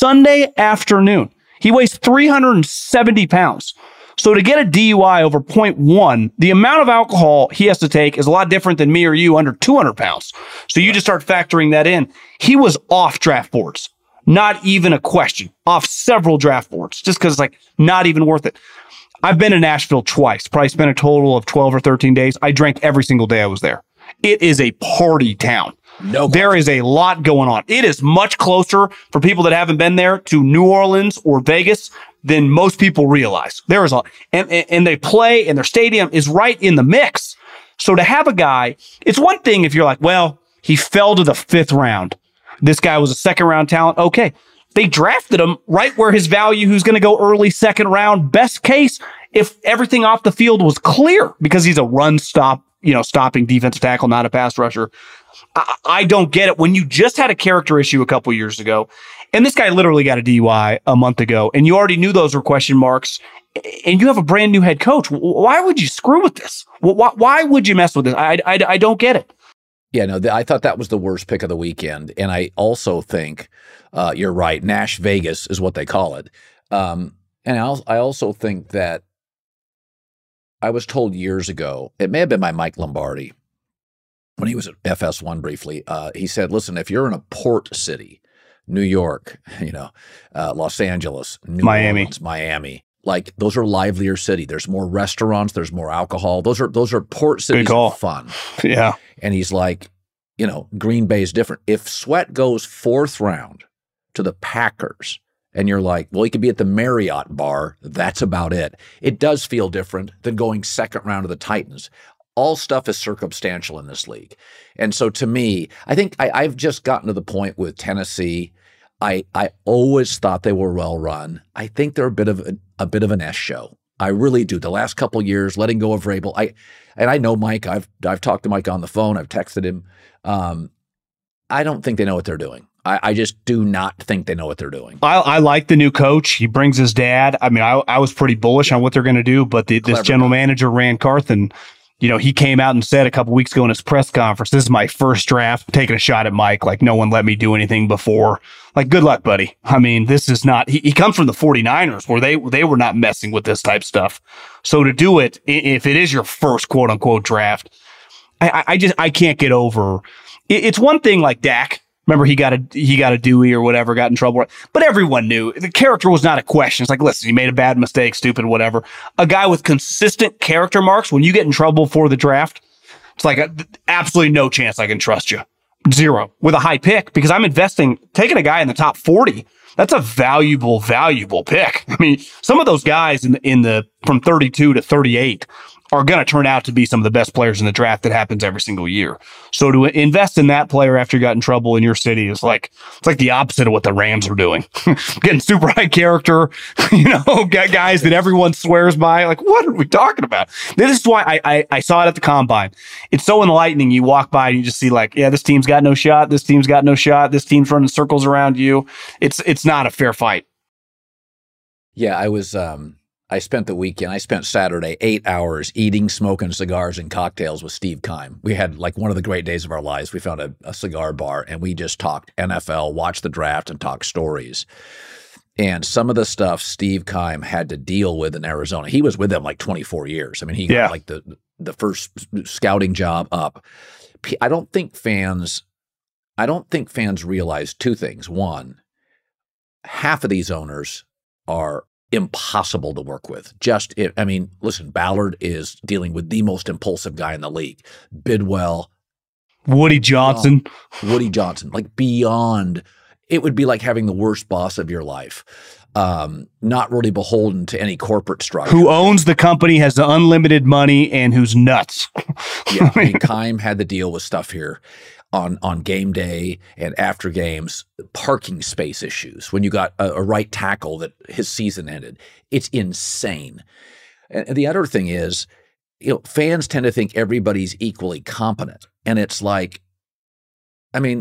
He weighs 370 pounds. So to get a DUI over 0.1, the amount of alcohol he has to take is a lot different than me or you under 200 pounds. So you just start factoring that in. He was off draft boards. Not even a question. Off several draft boards. Just because it's like not even worth it. I've been to Nashville twice. Probably spent a total of 12 or 13 days. I drank every single day I was there. It is a party town. There is a lot going on. It is much closer for people that haven't been there to New Orleans or Vegas than most people realize. There is and they play, and their stadium is right in the mix. So to have a guy, it's one thing if you're like, well, he fell to the 5th round. This guy was a 2nd round talent. Okay. They drafted him right where his value, who's going to go early 2nd round. Best case, if everything off the field was clear, because he's a run stop, stopping defensive tackle, not a pass rusher. I don't get it. When you just had a character issue a couple years ago, and this guy literally got a DUI a month ago, and you already knew those were question marks, and you have a brand new head coach, why would you screw with this? Why would you mess with this? I don't get it. Yeah, no, I thought that was the worst pick of the weekend. And I also think you're right. Nash Vegas is what they call it. And I also think that I was told years ago, it may have been by Mike Lombardi when he was at FS1 briefly. He said, listen, if you're in a port city, New York, Los Angeles, Miami, Orleans, Miami, like those are livelier city. There's more restaurants. There's more alcohol. Those are port cities of fun. Yeah. And he's like, Green Bay is different. If Sweat goes 4th round to the Packers and you're like, well, he could be at the Marriott bar, that's about it. It does feel different than going 2nd round to the Titans. All stuff is circumstantial in this league. And so to me, I think I've just gotten to the point with Tennessee. I always thought they were well run. I think they're a bit of an S show. I really do. The last couple of years, letting go of Vrabel. I know Mike. I've talked to Mike on the phone. I've texted him. I don't think they know what they're doing. I just do not think they know what they're doing. I like the new coach. He brings his dad. I mean, I was pretty bullish on what they're going to do, but this general manager, Rand Carthen, he came out and said a couple weeks ago in his press conference, this is my first draft, I'm taking a shot at Mike. Like, no one let me do anything before. Like, good luck, buddy. I mean, this is not, he comes from the 49ers where they were not messing with this type stuff. So to do it, if it is your first quote unquote draft, I can't get over. It's one thing like Dak. Remember, he got a Dewey or whatever, got in trouble. But everyone knew the character was not a question. It's like, listen, he made a bad mistake, stupid, whatever. A guy with consistent character marks, when you get in trouble for the draft, it's like absolutely no chance I can trust you. 0 with a high pick, because I'm taking a guy in the top 40. That's a valuable pick. I mean, some of those guys in the from 32 to 38 are going to turn out to be some of the best players in the draft that happens every single year. So to invest in that player after you got in trouble in your city is it's like the opposite of what the Rams are doing. Getting super high character, guys that everyone swears by. Like, what are we talking about? This is why I saw it at the Combine. It's so enlightening. You walk by and you just see this team's got no shot. This team's got no shot. This team's running circles around you. It's not a fair fight. Yeah, I spent the weekend, I spent Saturday 8 hours eating, smoking cigars and cocktails with Steve Keim. We had one of the great days of our lives. We found a cigar bar and we just talked NFL, watched the draft, and talked stories. And some of the stuff Steve Keim had to deal with in Arizona, he was with them 24 years. I mean, he got the first scouting job up. I don't think fans realize 2 things. One, half of these owners are impossible to work with. Listen, Ballard is dealing with the most impulsive guy in the league. Bidwell. Woody Johnson. Beyond. It would be like having the worst boss of your life. Not really beholden to any corporate structure. Who owns the company, has unlimited money, and who's nuts. Yeah, Keim had to deal with stuff here on game day and after games, parking space issues. When you got a right tackle that his season ended, it's insane. And the other thing is, fans tend to think everybody's equally competent, and it's like, I mean,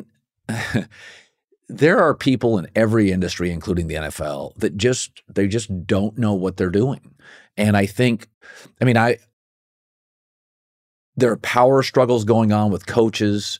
there are people in every industry, including the NFL, that they just don't know what they're doing. And I think, there are power struggles going on with coaches.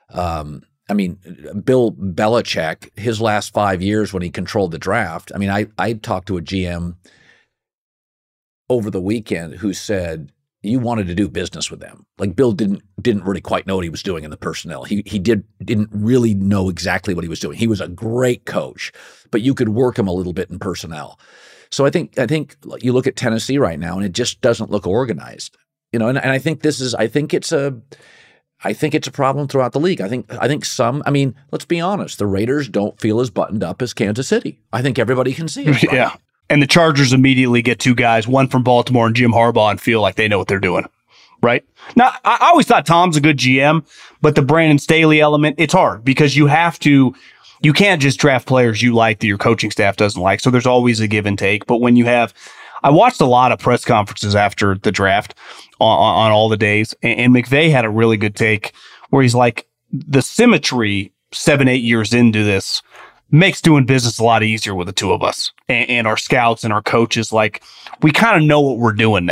Bill Belichick, his last 5 years when he controlled the draft, I talked to a GM over the weekend who said you wanted to do business with them. Like, Bill didn't really quite know what he was doing in the personnel. He didn't really know exactly what he was doing. He was a great coach, but you could work him a little bit in personnel. So I think you look at Tennessee right now and it just doesn't look organized. And I think it's a problem throughout the league. I think some, let's be honest, the Raiders don't feel as buttoned up as Kansas City. I think everybody can see it. Right? Yeah. And the Chargers immediately get 2 guys, one from Baltimore and Jim Harbaugh, and feel like they know what they're doing. Right? Now, I always thought Tom's a good GM, but the Brandon Staley element, it's hard because you can't just draft players you like that your coaching staff doesn't like. So there's always a give and take. But when I watched a lot of press conferences after the draft on all the days, and McVay had a really good take where he's like, the symmetry 7-8 years into this makes doing business a lot easier with the 2 of us and our scouts and our coaches. Like, we kind of know what we're doing now.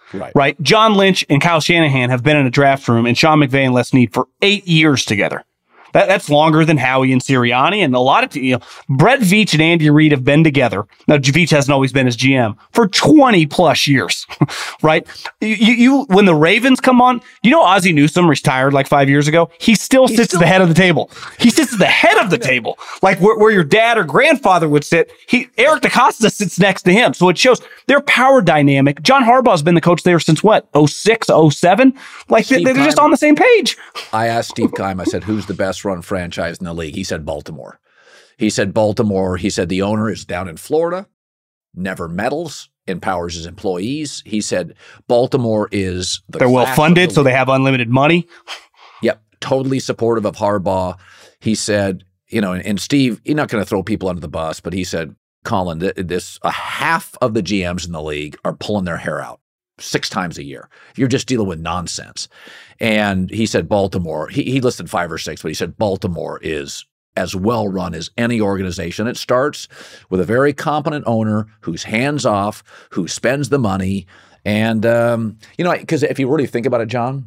Right? John Lynch and Kyle Shanahan have been in a draft room and Sean McVay and Les Snead for 8 years together. That's longer than Howie and Sirianni, and a lot of Brett Veach and Andy Reid have been together. Now, Veach hasn't always been his GM for 20 plus years, right? You when the Ravens come on, Ozzie Newsome retired like 5 years ago. He still sits at the head of the table. He sits at the head of the table, like where your dad or grandfather would sit. Eric DeCosta sits next to him, so it shows their power dynamic. John Harbaugh's been the coach there since what, 06, 07? Like they're just on the same page. I asked Steve Keim, I said, who's the best run franchise in the league? He said Baltimore. He said the owner is down in Florida, never meddles, empowers his employees. He said Baltimore is they're well funded, so they have unlimited money. Yep, totally supportive of Harbaugh. He said, and Steve, he's not going to throw people under the bus, but he said, Colin, a half of the GMs in the league are pulling their hair out 6 times a year. You're just dealing with nonsense. And he said Baltimore, he listed 5 or 6, but he said Baltimore is as well run as any organization. It starts with a very competent owner who's hands off, who spends the money. And, because if you really think about it, John,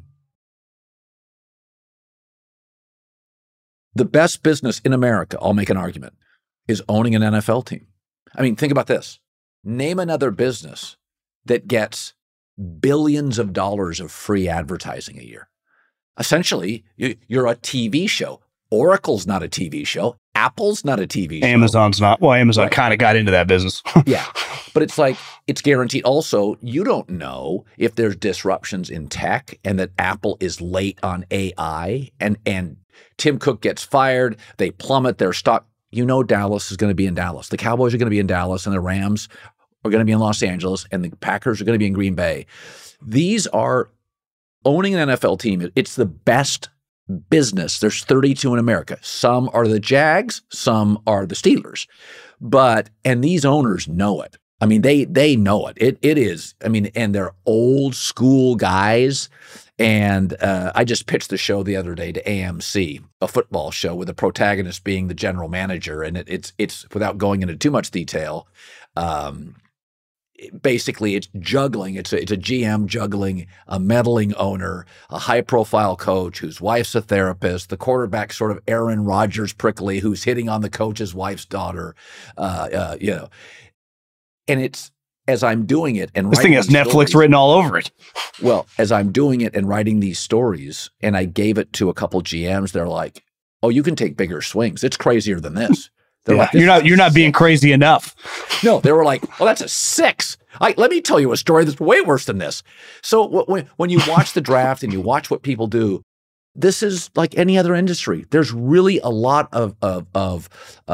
the best business in America, I'll make an argument, is owning an NFL team. I mean, think about this. Name another business that gets billions of dollars of free advertising a year. Essentially, you're a TV show. Oracle's not a TV show. Apple's not a TV show. Amazon's not. Well, Amazon kind of got into that business. Yeah. But it's like, it's guaranteed. Also, you don't know if there's disruptions in tech and that Apple is late on AI and Tim Cook gets fired. They plummet their stock. Dallas is going to be in Dallas. The Cowboys are going to be in Dallas and the Rams are going to be in Los Angeles and the Packers are going to be in Green Bay. These are owning an NFL team. It's the best business. There's 32 in America. Some are the Jags, some are the Steelers. And these owners know it. I mean, they know it. It is. I mean, and they're old school guys. And I just pitched the show the other day to AMC, a football show with the protagonist being the general manager. And it's without going into too much detail, basically it's juggling. It's a GM juggling a meddling owner, a high-profile coach whose wife's a therapist, the quarterback sort of Aaron Rodgers prickly who's hitting on the coach's wife's daughter, And it's, as I'm doing it and this thing has Netflix written all over it. Well, as I'm doing it and writing these stories, and I gave it to a couple GMs, they're like, "Oh, you can take bigger swings. It's crazier than this." They're like, you're not being crazy enough. No, they were like, "Well, that's a 6." Let me tell you a story that's way worse than this. So when you watch the draft and you watch what people do, this is like any other industry. There's really a lot of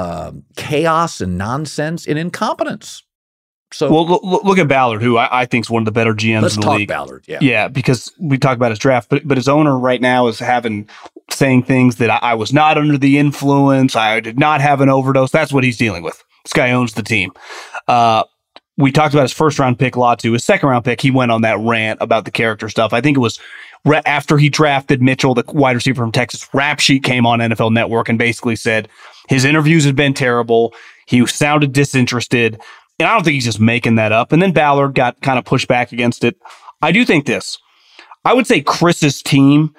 chaos and nonsense and incompetence. So, well, look at Ballard, who I think is one of the better GMs in the league. Let's talk Ballard, yeah. Yeah, because we talk about his draft, but his owner right now is saying things that I was not under the influence, I did not have an overdose. That's what he's dealing with. This guy owns the team. We talked about his first-round pick a lot, too. His second-round pick, he went on that rant about the character stuff. I think it was after he drafted Mitchell, the wide receiver from Texas. Rap Sheet came on NFL Network and basically said his interviews had been terrible. He sounded disinterested. And I don't think he's just making that up. And then Ballard got kind of pushed back against it. I do think this. I would say Chris's team,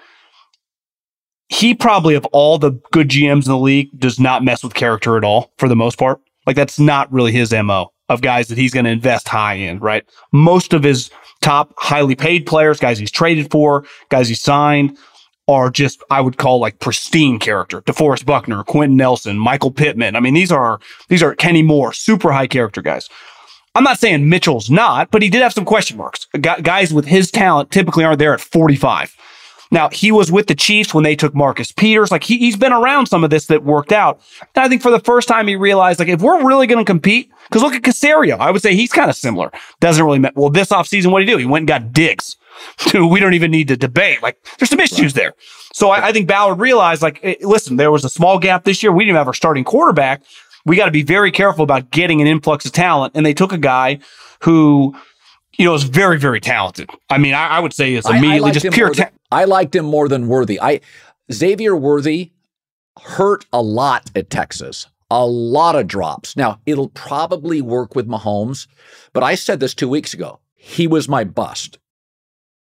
he probably, of all the good GMs in the league, does not mess with character at all for the most part. Like, that's not really his MO of guys that he's going to invest high in, right? Most of his top highly paid players, guys he's traded for, guys he signed, are just, I would call, like, pristine character. DeForest Buckner, Quentin Nelson, Michael Pittman. I mean, these are Kenny Moore, super high character guys. I'm not saying Mitchell's not, but he did have some question marks. Guys with his talent typically aren't there at 45. Now, he was with the Chiefs when they took Marcus Peters. Like, he's been around some of this that worked out. And I think for the first time he realized, like, if we're really going to compete, because look at Caserio. I would say he's kind of similar. Doesn't really matter. Well, this offseason, what did he do? He went and got Diggs. We don't even need to debate. Like, there's some issues there. So I think Ballard realized, like, listen, there was a small gap this year. We didn't have our starting quarterback. We got to be very careful about getting an influx of talent. And they took a guy who, is very, very talented. I mean, I would say it's immediately just pure talent. I liked him more than Worthy. Xavier Worthy hurt a lot at Texas. A lot of drops. Now, it'll probably work with Mahomes, but I said this 2 weeks ago. He was my bust.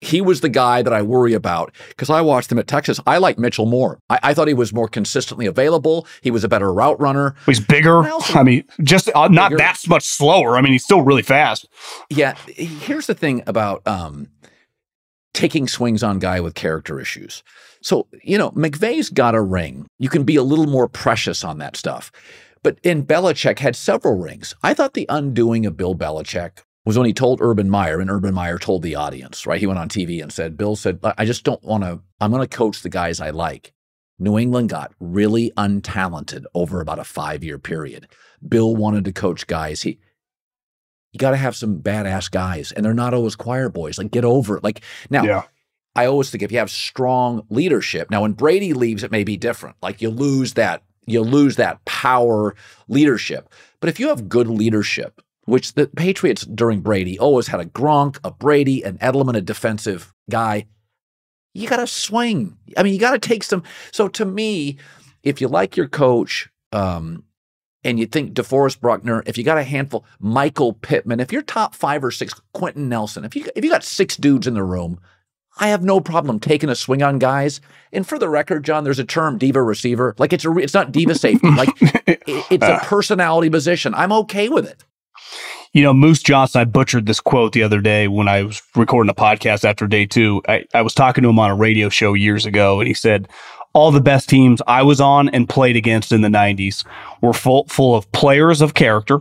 he was the guy that I worry about because I watched him at Texas. I like Mitchell more. I thought he was more consistently available. He was a better route runner. He's bigger. Just not bigger. that much slower. He's still really fast. Yeah. Here's the thing about taking swings on guy with character issues. So, McVay's got a ring. You can be a little more precious on that stuff. But Belichick had several rings. I thought the undoing of Bill Belichick was when he told Urban Meyer, and Urban Meyer told the audience, right? He went on TV and said, Bill said, I just don't want to, I'm going to coach the guys I like. New England got really untalented over about a 5-year period. Bill wanted to coach guys. You got to have some badass guys, and they're not always choir boys. Like, get over it. I always think if you have strong leadership, now when Brady leaves, it may be different. Like you lose that power leadership. But if you have good leadership, which the Patriots during Brady always had a Gronk, a Brady, an Edelman, a defensive guy, you got to swing. You got to take some. So to me, if you like your coach, and you think DeForest Buckner, if you got a handful, Michael Pittman, if you're top 5 or 6, Quentin Nelson, if you got 6 dudes in the room, I have no problem taking a swing on guys. And for the record, John, there's a term, diva receiver. Like it's not diva safety. Like it's a personality position. I'm okay with it. Moose Johnson, I butchered this quote the other day when I was recording a podcast after day 2. I was talking to him on a radio show years ago, and he said, all the best teams I was on and played against in the 90s were full of players of character,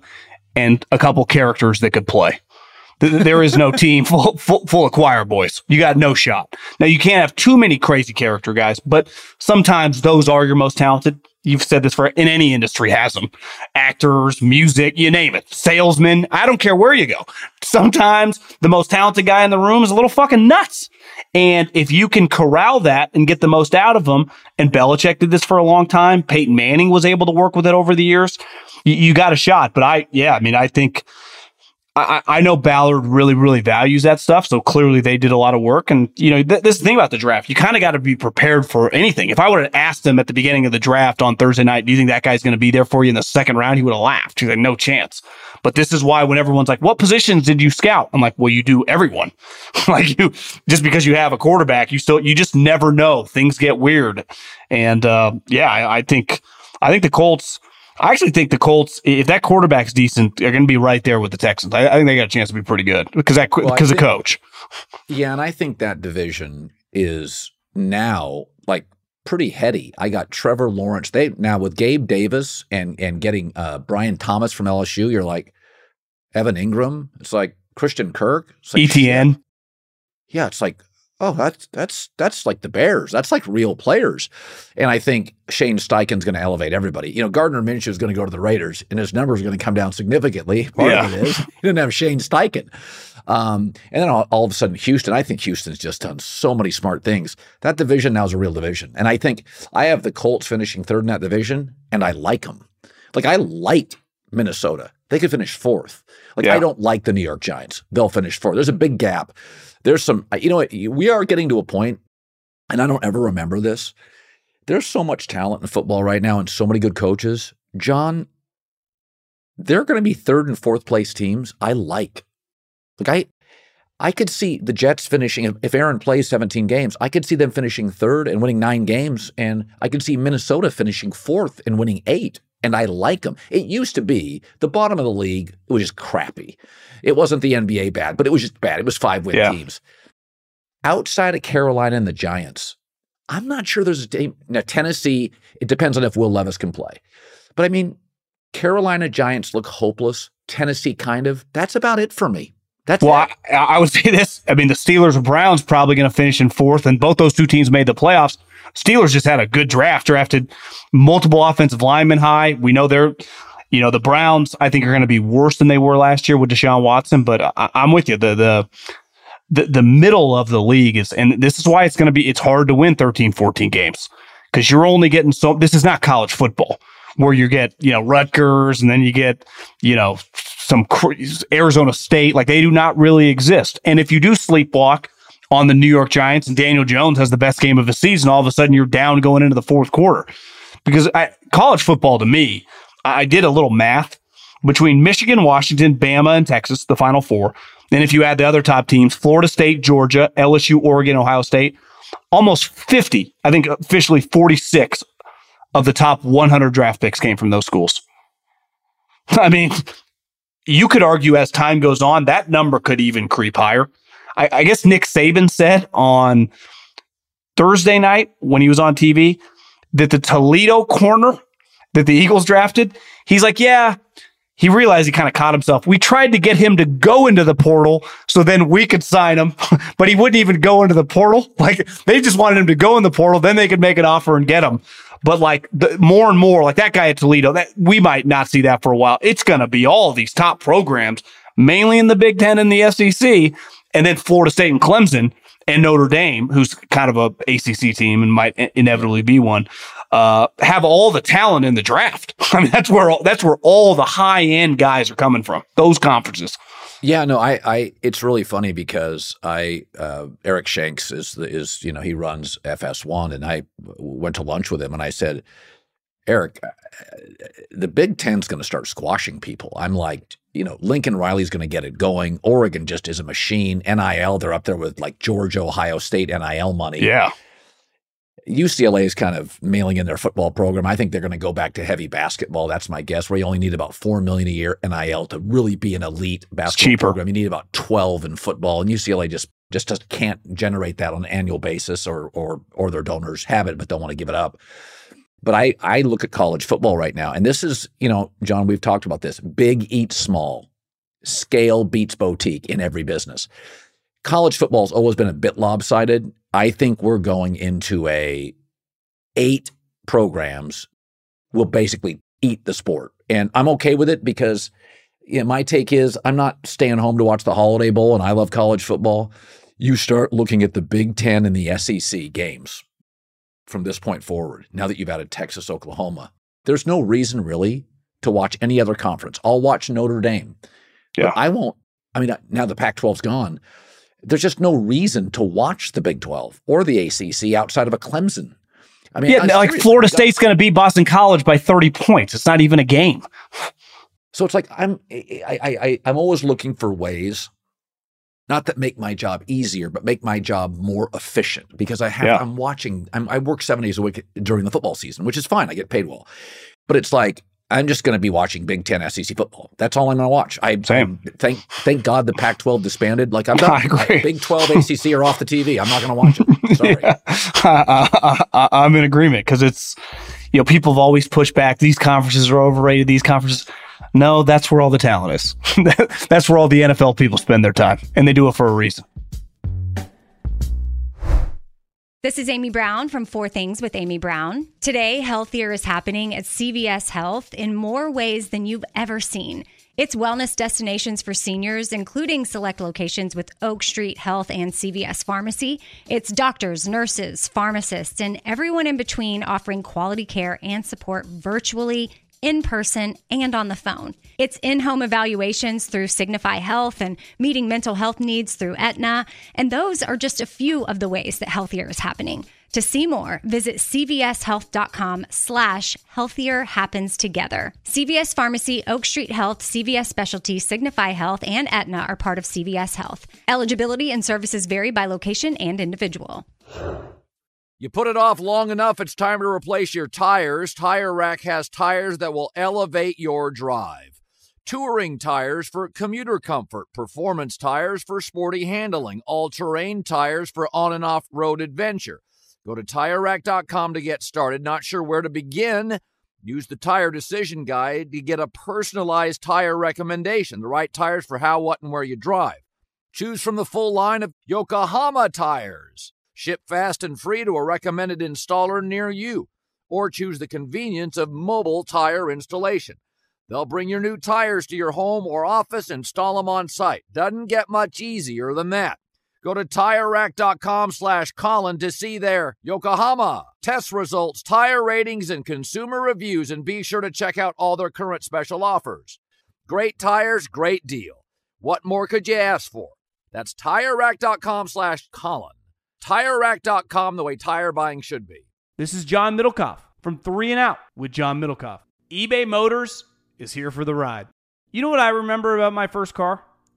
and a couple characters that could play. There is no team full of choir boys. You got no shot. Now, you can't have too many crazy character guys, but sometimes those are your most talented. You've said this in any industry has them. Actors, music, you name it. Salesmen, I don't care where you go. Sometimes the most talented guy in the room is a little fucking nuts. And if you can corral that and get the most out of them, and Belichick did this for a long time, Peyton Manning was able to work with it over the years, you got a shot. But I think I know Ballard really, really values that stuff. So clearly they did a lot of work. And, this is the thing about the draft. You kind of got to be prepared for anything. If I would have asked him at the beginning of the draft on Thursday night, do you think that guy's going to be there for you in the second round? He would have laughed. He's like, no chance. But this is why when everyone's like, what positions did you scout? I'm like, well, you do everyone. Just because you have a quarterback, you just never know. Things get weird. And, I think the Colts, I actually think the Colts, if that quarterback's decent, they're going to be right there with the Texans. I think they got a chance to be pretty good because of coach. Yeah, and I think that division is now like pretty heady. I got Trevor Lawrence. Now with Gabe Davis and getting Brian Thomas from LSU, you're like Evan Ingram. It's like Christian Kirk. It's like ETN. Shit. Yeah, it's like, oh, that's like the Bears. That's like real players. And I think Shane Steichen's going to elevate everybody. Gardner Minshew is going to go to the Raiders, and his numbers are going to come down significantly. Part of it is he didn't have Shane Steichen. And then all of a sudden, Houston, I think Houston's just done so many smart things. That division now is a real division. And I think I have the Colts finishing 3rd in that division, and I like them. Like, I like Minnesota. They could finish 4th. I don't like the New York Giants. They'll finish 4th. There's a big gap. There's some, we are getting to a point, and I don't ever remember this. There's so much talent in football right now and so many good coaches. John, they're going to be 3rd and 4th place teams I like. I could see the Jets finishing, if Aaron plays 17 games, I could see them finishing 3rd and winning 9 games, and I could see Minnesota finishing 4th and winning 8. And I like them. It used to be the bottom of the league. It was just crappy. It wasn't the NBA bad, but it was just bad. It was 5-win teams. Outside of Carolina and the Giants, I'm not sure there's a team. Now, Tennessee, it depends on if Will Levis can play. But Carolina Giants look hopeless. Tennessee kind of. That's about it for me. I would say this. The Steelers and Browns probably going to finish in 4th, and both those two teams made the playoffs. Steelers just had a good draft, drafted multiple offensive linemen high. We know the Browns, I think, are going to be worse than they were last year with Deshaun Watson, but I'm with you. The middle of the league is, and this is why it's hard to win 13, 14 games because you're only getting this is not college football where you get, Rutgers and then you get, some Arizona State. Like, they do not really exist. And if you do sleepwalk on the New York Giants and Daniel Jones has the best game of the season, all of a sudden you're down going into the 4th quarter. Because college football, to me, I did a little math between Michigan, Washington, Bama, and Texas, the Final 4, And if you add the other top teams, Florida State, Georgia, LSU, Oregon, Ohio State, almost 50, I think officially 46 of the top 100 draft picks came from those schools. I mean, you could argue as time goes on, that number could even creep higher. I guess Nick Saban said on Thursday night when he was on TV that the Toledo corner that the Eagles drafted, he's like, yeah, he realized he kind of caught himself. We tried to get him to go into the portal so then we could sign him, but he wouldn't even go into the portal. Like, they just wanted him to go in the portal, then they could make an offer and get him. But like more and more, like that guy at Toledo, that we might not see that for a while. It's going to be all these top programs, mainly in the Big Ten and the SEC, and then Florida State and Clemson and Notre Dame, who's kind of a ACC team and might inevitably be one, have all the talent in the draft. I mean, that's where all the high end guys are coming from. Those conferences. Yeah, no, it's really funny because Eric Shanks is he runs FS1, and I went to lunch with him and I said, Eric, the Big Ten's going to start squashing people. I'm like, Lincoln Riley's going to get it going. Oregon just is a machine. NIL, they're up there with like Georgia, Ohio State NIL money. Yeah. UCLA is kind of mailing in their football program. I think they're going to go back to heavy basketball. That's my guess, where you only need about $4 million a year NIL to really be an elite basketball program. You need about 12 in football, and UCLA just can't generate that on an annual basis, or their donors have it but don't want to give it up. But I look at college football right now, and this is, John, we've talked about this. Big eats small. Scale beats boutique in every business. College football has always been a bit lopsided. I think we're going into 8 programs will basically eat the sport. And I'm okay with it because my take is I'm not staying home to watch the Holiday Bowl, and I love college football. You start looking at the Big Ten and the SEC games from this point forward, now that you've added Texas, Oklahoma. There's no reason really to watch any other conference. I'll watch Notre Dame. Yeah. But I won't. I mean, now the Pac-12's gone. There's just no reason to watch the Big 12 or the ACC outside of a Clemson. I mean, like Florida State's going to beat Boston College by 30 points. It's not even a game. So it's like I'm always looking for ways, not that make my job easier, but make my job more efficient, because I work 7 days a week during the football season, which is fine. I get paid well, but it's like, I'm just going to be watching Big Ten SEC football. That's all I'm going to watch. Thank God the Pac-12 disbanded. Like, I'm done. I agree. Big 12 ACC are off the TV. I'm not going to watch it. Sorry. Yeah. I'm in agreement, because it's, people have always pushed back. These conferences are overrated. These conferences. No, that's where all the talent is. That's where all the NFL people spend their time, and they do it for a reason. This is Amy Brown from 4 Things with Amy Brown. Today, healthier is happening at CVS Health in more ways than you've ever seen. It's wellness destinations for seniors, including select locations with Oak Street Health and CVS Pharmacy. It's doctors, nurses, pharmacists, and everyone in between offering quality care and support virtually, in person, and on the phone. It's in-home evaluations through Signify Health and meeting mental health needs through Aetna. And those are just a few of the ways that healthier is happening. To see more, visit cvshealth.com/healthier happens together. CVS Pharmacy, Oak Street Health, CVS Specialty, Signify Health, and Aetna are part of CVS Health. Eligibility and services vary by location and individual. You put it off long enough, it's time to replace your tires. Tire Rack has tires that will elevate your drive. Touring tires for commuter comfort, performance tires for sporty handling, all-terrain tires for on and off-road adventure. Go to TireRack.com to get started. Not sure where to begin? Use the Tire Decision Guide to get a personalized tire recommendation, the right tires for how, what, and where you drive. Choose from the full line of Yokohama tires. Ship fast and free to a recommended installer near you. Or choose the convenience of mobile tire installation. They'll bring your new tires to your home or office, install them on site. Doesn't get much easier than that. Go to TireRack.com/Colin to see their Yokohama test results, tire ratings, and consumer reviews, and be sure to check out all their current special offers. Great tires, great deal. What more could you ask for? That's TireRack.com/Colin. TireRack.com, the way tire buying should be. This is John Middlecoff from 3 and Out with John Middlecoff. eBay Motors is here for the ride. You know what I remember about my first car?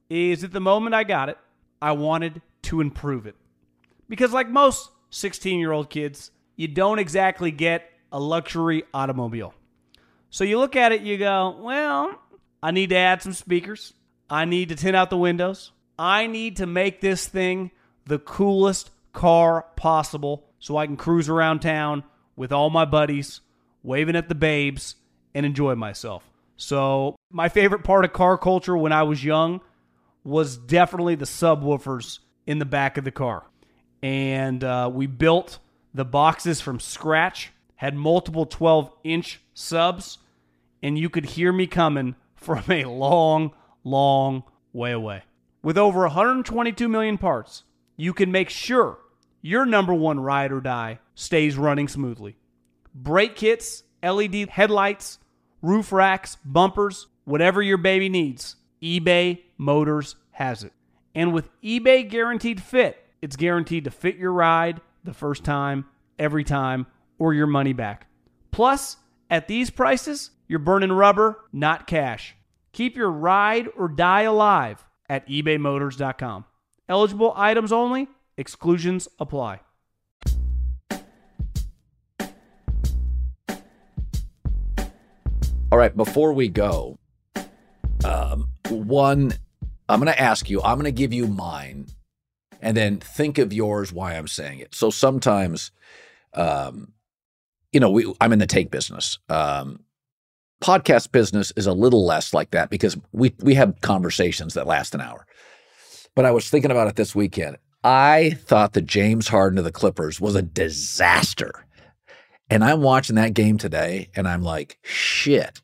is at the moment I got it, I wanted to improve it. Because like most 16-year-old kids, you don't exactly get a luxury automobile. So you look at it, you go, well, I need to add some speakers. I need to tint out the windows. I need to make this thing the coolest car possible so I can cruise around town with all my buddies, waving at the babes, and enjoy myself. So my favorite part of car culture when I was young was definitely the subwoofers in the back of the car. And we built the boxes from scratch, had multiple 12-inch subs, and you could hear me coming from a long, long way away. With over 122 million parts, you can make sure your number one ride or die stays running smoothly. Brake kits, LED headlights, roof racks, bumpers, whatever your baby needs, eBay Motors has it. And with eBay Guaranteed Fit, it's guaranteed to fit your ride the first time, every time, or your money back. Plus, at these prices, you're burning rubber, not cash. Keep your ride or die alive at ebaymotors.com. Eligible items only. Exclusions apply. All right, before we go, one, I'm going to ask you, I'm going to give you mine, and then think of yours, why I'm saying it. So sometimes, I'm in the take business. Podcast business is a little less like that because we have conversations that last an hour. But I was thinking about it this weekend. I thought the James Harden of the Clippers was a disaster. And I'm watching that game today, and I'm like, shit,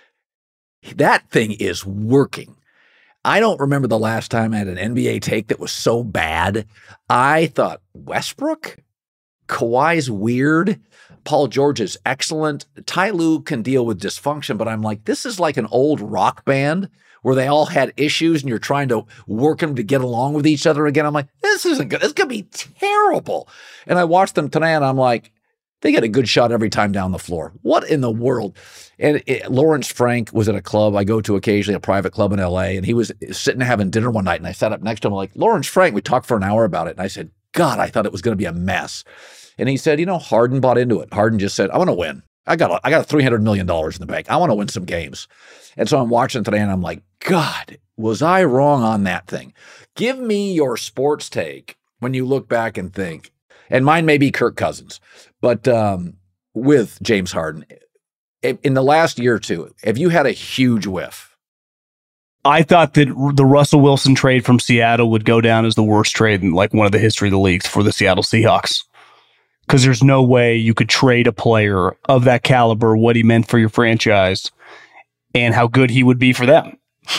that thing is working. I don't remember the last time I had an NBA take that was so bad. I thought Westbrook, Kawhi's weird, Paul George is excellent. Ty Lue can deal with dysfunction, but I'm like, this is like an old rock band where they all had issues and you're trying to work them to get along with each other again. I'm like, this isn't good. It's going to be terrible. And I watched them tonight and I'm like, they get a good shot every time down the floor. What in the world? And Lawrence Frank was at a club I go to occasionally, a private club in L.A., and he was sitting having dinner one night, and I sat up next to him like, Lawrence Frank, we talked for an hour about it. And I said, God, I thought it was going to be a mess. And he said, Harden bought into it. Harden just said, I want to win. I got $300 million in the bank. I want to win some games. And so I'm watching today, and I'm like, God, was I wrong on that thing? Give me your sports take when you look back and think, and mine may be Kirk Cousins, but with James Harden, in the last year or two, have you had a huge whiff? I thought that the Russell Wilson trade from Seattle would go down as the worst trade in like one of the history of the leagues for the Seattle Seahawks. Because there's no way you could trade a player of that caliber, what he meant for your franchise, and how good he would be for them.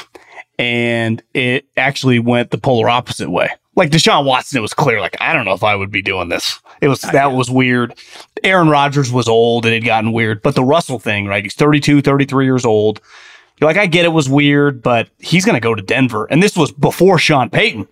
And it actually went the polar opposite way. Like Deshaun Watson, it was clear, like, I don't know if I would be doing this. That was weird. Aaron Rodgers was old and it had gotten weird. But the Russell thing, right? He's 32, 33 years old. You're like, I get it was weird, but he's going to go to Denver. And this was before Sean Payton.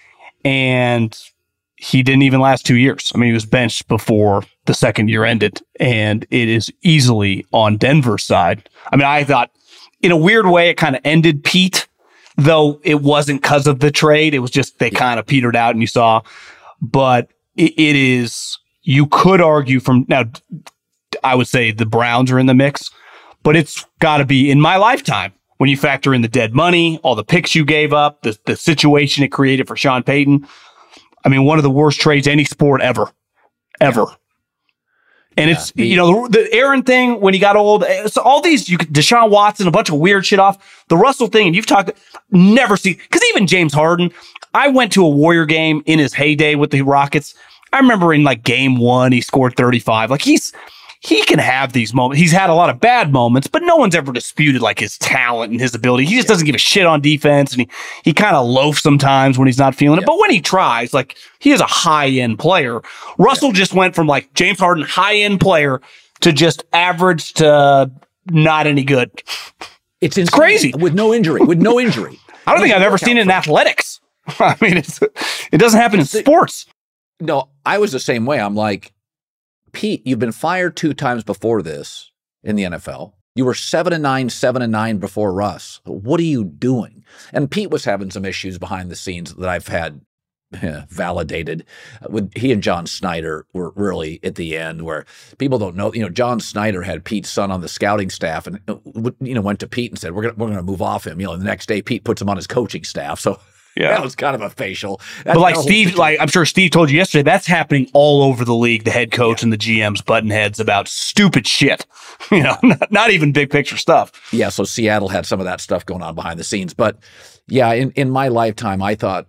And he didn't even last 2 years. I mean, he was benched before the second year ended. And it is easily on Denver's side. I mean, I thought, in a weird way, it kind of ended Pete. Though it wasn't because of the trade. It was just they kind of petered out and you saw. But it is, you could argue from, now, I would say the Browns are in the mix, but it's got to be in my lifetime when you factor in the dead money, all the picks you gave up, the situation it created for Sean Payton. I mean, one of the worst trades any sport ever. Yeah. And it's, the Aaron thing when he got old, so all these, Deshaun Watson, a bunch of weird shit off. The Russell thing, and you've talked, never seen, because even James Harden, I went to a Warrior game in his heyday with the Rockets. I remember in like game one, he scored 35. Like he can have these moments. He's had a lot of bad moments, but no one's ever disputed like his talent and his ability. He just doesn't give a shit on defense, and he kind of loafs sometimes when he's not feeling it. But when he tries, like he is a high-end player. Russell just went from like James Harden, high-end player, to just average to not any good. It's crazy. With no injury. I don't think I've ever seen it in athletics. I mean, it doesn't happen in sports. No, I was the same way. I'm like, Pete, you've been fired 2 times before this in the NFL. You were 7-9, 7-9 before Russ. What are you doing? And Pete was having some issues behind the scenes that I've had validated. He and John Snyder were really at the end where people don't know. John Snyder had Pete's son on the scouting staff, and went to Pete and said, "We're going to move off him." The next day Pete puts him on his coaching staff. So that was kind of a facial. But like Steve, I'm sure Steve told you yesterday, that's happening all over the league. The head coach and the GMs button heads about stupid shit. Not even big picture stuff. Yeah. So Seattle had some of that stuff going on behind the scenes, but yeah, in my lifetime, I thought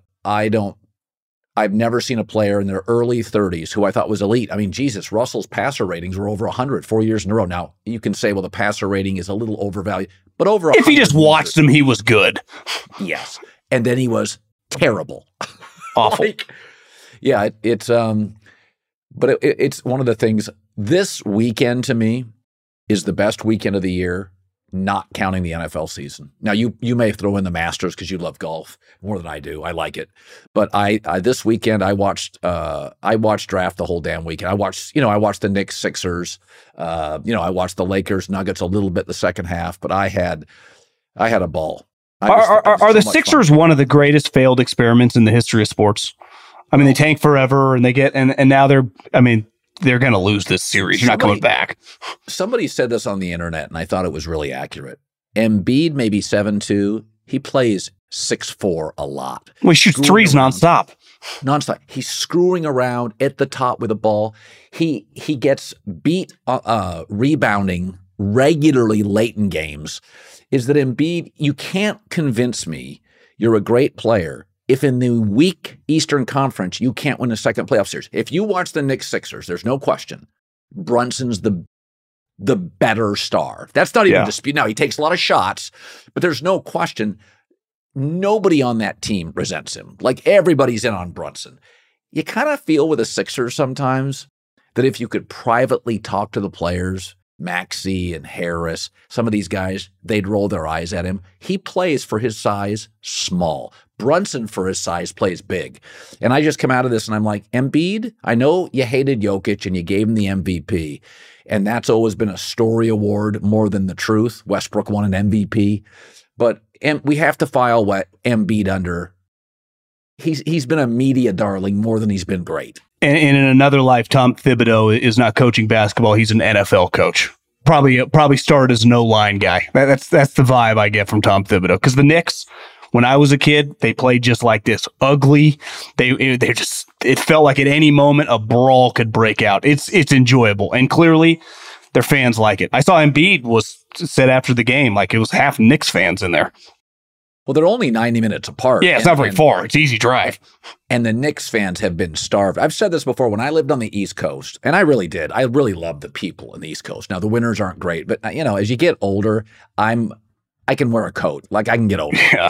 I've never seen a player in their early 30s who I thought was elite. I mean, Jesus, Russell's passer ratings were over 100 4 years in a row. Now, you can say, well, the passer rating is a little overvalued, but over 100. If you just watched him, he was good. Yes. And then he was terrible. Awful. It's but it's one of the things. This weekend to me is the best weekend of the year, not counting the NFL season. Now, you may throw in the Masters because you love golf more than I do. I like it, but I this weekend I watched draft the whole damn weekend. I watched the Knicks Sixers. I watched the Lakers Nuggets a little bit the second half, but I had a ball. Are the Sixers one of the greatest failed experiments in the history of sports? I mean, they tank forever and they get and now they're going to lose this series. You're not coming back. Somebody said this on the internet, and I thought it was really accurate. Embiid may be 7'2". He plays 6'4" a lot. Well, he shoots threes nonstop. Nonstop. He's screwing around at the top with the ball. He gets beat rebounding regularly late in games. Is that Embiid? You can't convince me you're a great player if in the weak Eastern Conference you can't win a second playoff series. If you watch the Knicks Sixers, there's no question Brunson's the better star. That's not even a dispute. Now, he takes a lot of shots, but there's no question nobody on that team resents him. Like, everybody's in on Brunson. You kind of feel with the Sixers sometimes that if you could privately talk to the players, Maxey and Harris, some of these guys, they'd roll their eyes at him. He plays for his size small. Brunson, for his size, plays big. And I just come out of this and I'm like, Embiid, I know you hated Jokic and you gave him the MVP, and that's always been a story award more than the truth. Westbrook won an MVP. But we have to file Embiid under. He's been a media darling more than he's been great. And in another life, Tom Thibodeau is not coaching basketball. He's an NFL coach. Probably started as an O-line guy. That's the vibe I get from Tom Thibodeau. Because the Knicks, when I was a kid, they played just like this. Ugly. It felt like at any moment a brawl could break out. It's enjoyable. And clearly their fans like it. I saw Embiid was said after the game, like it was half Knicks fans in there. Well, they're only 90 minutes apart. Yeah, it's not very far. It's easy drive. And the Knicks fans have been starved. I've said this before. When I lived on the East Coast, and I really did, I really loved the people in the East Coast. Now, the winters aren't great, but, as you get older, I can wear a coat. Like, I can get older. Yeah.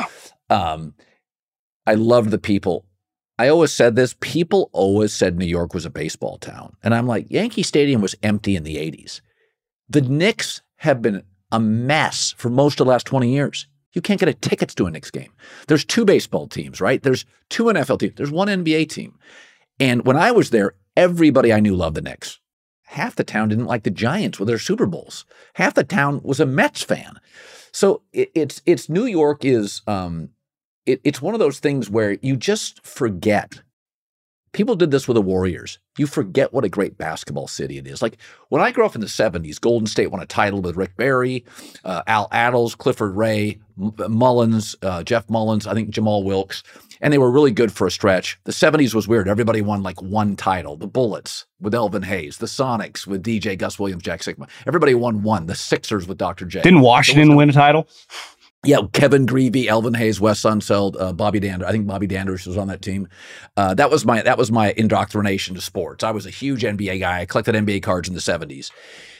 I loved the people. I always said this. People always said New York was a baseball town. And I'm like, Yankee Stadium was empty in the 80s. The Knicks have been a mess for most of the last 20 years. You can't get tickets to a Knicks game. There's 2 baseball teams, right? There's 2 NFL teams. There's 1 NBA team. And when I was there, everybody I knew loved the Knicks. Half the town didn't like the Giants with their Super Bowls. Half the town was a Mets fan. So it's New York is it's one of those things where you just forget. People did this with the Warriors. You forget what a great basketball city it is. Like, when I grew up in the 70s, Golden State won a title with Rick Barry, Al Attles, Clifford Ray, Mullins, Jeff Mullins, I think Jamal Wilkes, and they were really good for a stretch. The 70s was weird. Everybody won like one title. The Bullets with Elvin Hayes, the Sonics with DJ Gus Williams, Jack Sikma. Everybody won one. The Sixers with Dr. J. Didn't Washington win a title? Yeah, Kevin Greavy, Elvin Hayes, Wes Unseld, Bobby Dandridge. I think Bobby Dandridge was on that team. That was my indoctrination to sports. I was a huge NBA guy. I collected NBA cards in the 70s.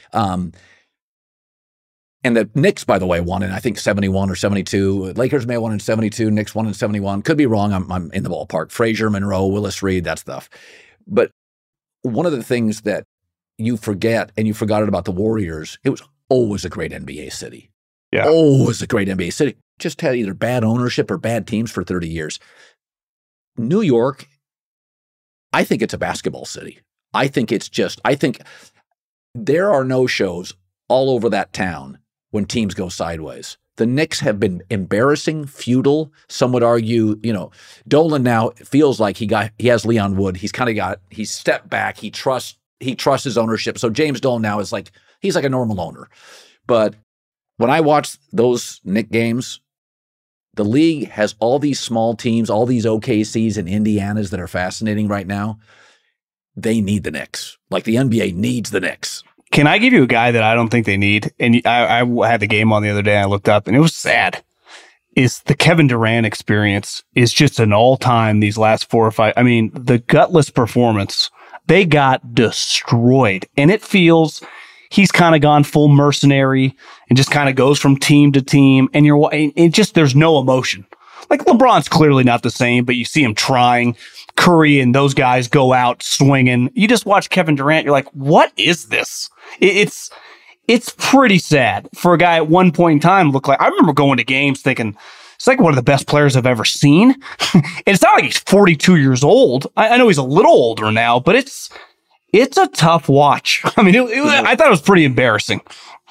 And the Knicks, by the way, won in, I think, 71 or 72. Lakers may have won in 72. Knicks won in 71. Could be wrong. I'm in the ballpark. Frazier, Monroe, Willis Reed, that stuff. But one of the things that you forget, and you forgot it about the Warriors, it was always a great NBA city. Yeah. Always a great NBA city. Just had either bad ownership or bad teams for 30 years. New York, I think it's a basketball city. I think there are no shows all over that town when teams go sideways. The Knicks have been embarrassing, futile. Some would argue, Dolan now feels like he has Leon Wood. He's stepped back. He trusts his ownership. So James Dolan now is he's like a normal owner. But when I watch those Knicks games, the league has all these small teams, all these OKCs and Indianas that are fascinating right now. They need the Knicks. Like the NBA needs the Knicks. Can I give you a guy that I don't think they need? And I had the game on the other day. I looked up, and it was sad. Is the Kevin Durant experience is just an all-time these last 4 or 5. I mean, the gutless performance, they got destroyed. And it feels he's kind of gone full mercenary and just kind of goes from team to team. And there's no emotion. Like LeBron's clearly not the same, but you see him trying. Curry and those guys go out swinging. You just watch Kevin Durant. You're like, what is this? It's pretty sad for a guy at one point in time. I remember going to games thinking it's like one of the best players I've ever seen. And it's not like he's 42 years old. I know he's a little older now, but it's a tough watch. I mean, I thought it was pretty embarrassing.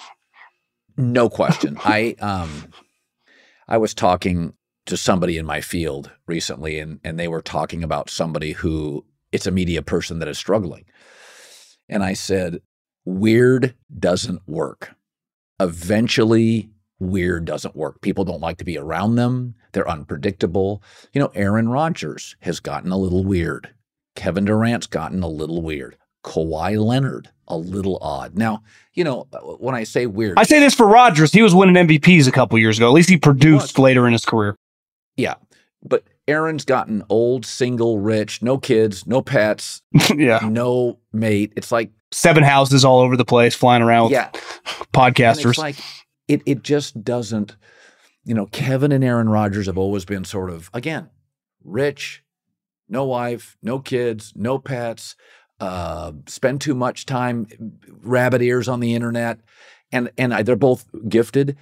No question. I was talking to somebody in my field recently, and they were talking about somebody who it's a media person that is struggling. And I said, weird doesn't work. Eventually, weird doesn't work. People don't like to be around them. They're unpredictable. Aaron Rodgers has gotten a little weird. Kevin Durant's gotten a little weird. Kawhi Leonard, a little odd. Now, when I say weird, I say this for Rodgers. He was winning MVPs a couple years ago. At least he produced later in his career. Yeah, but Aaron's gotten old, single, rich, no kids, no pets, no mate. It's like 7 houses all over the place, flying around with podcasters. And it's like it just doesn't. Kevin and Aaron Rodgers have always been sort of, again, rich, no wife, no kids, no pets, spend too much time rabbit ears on the internet, and they're both gifted.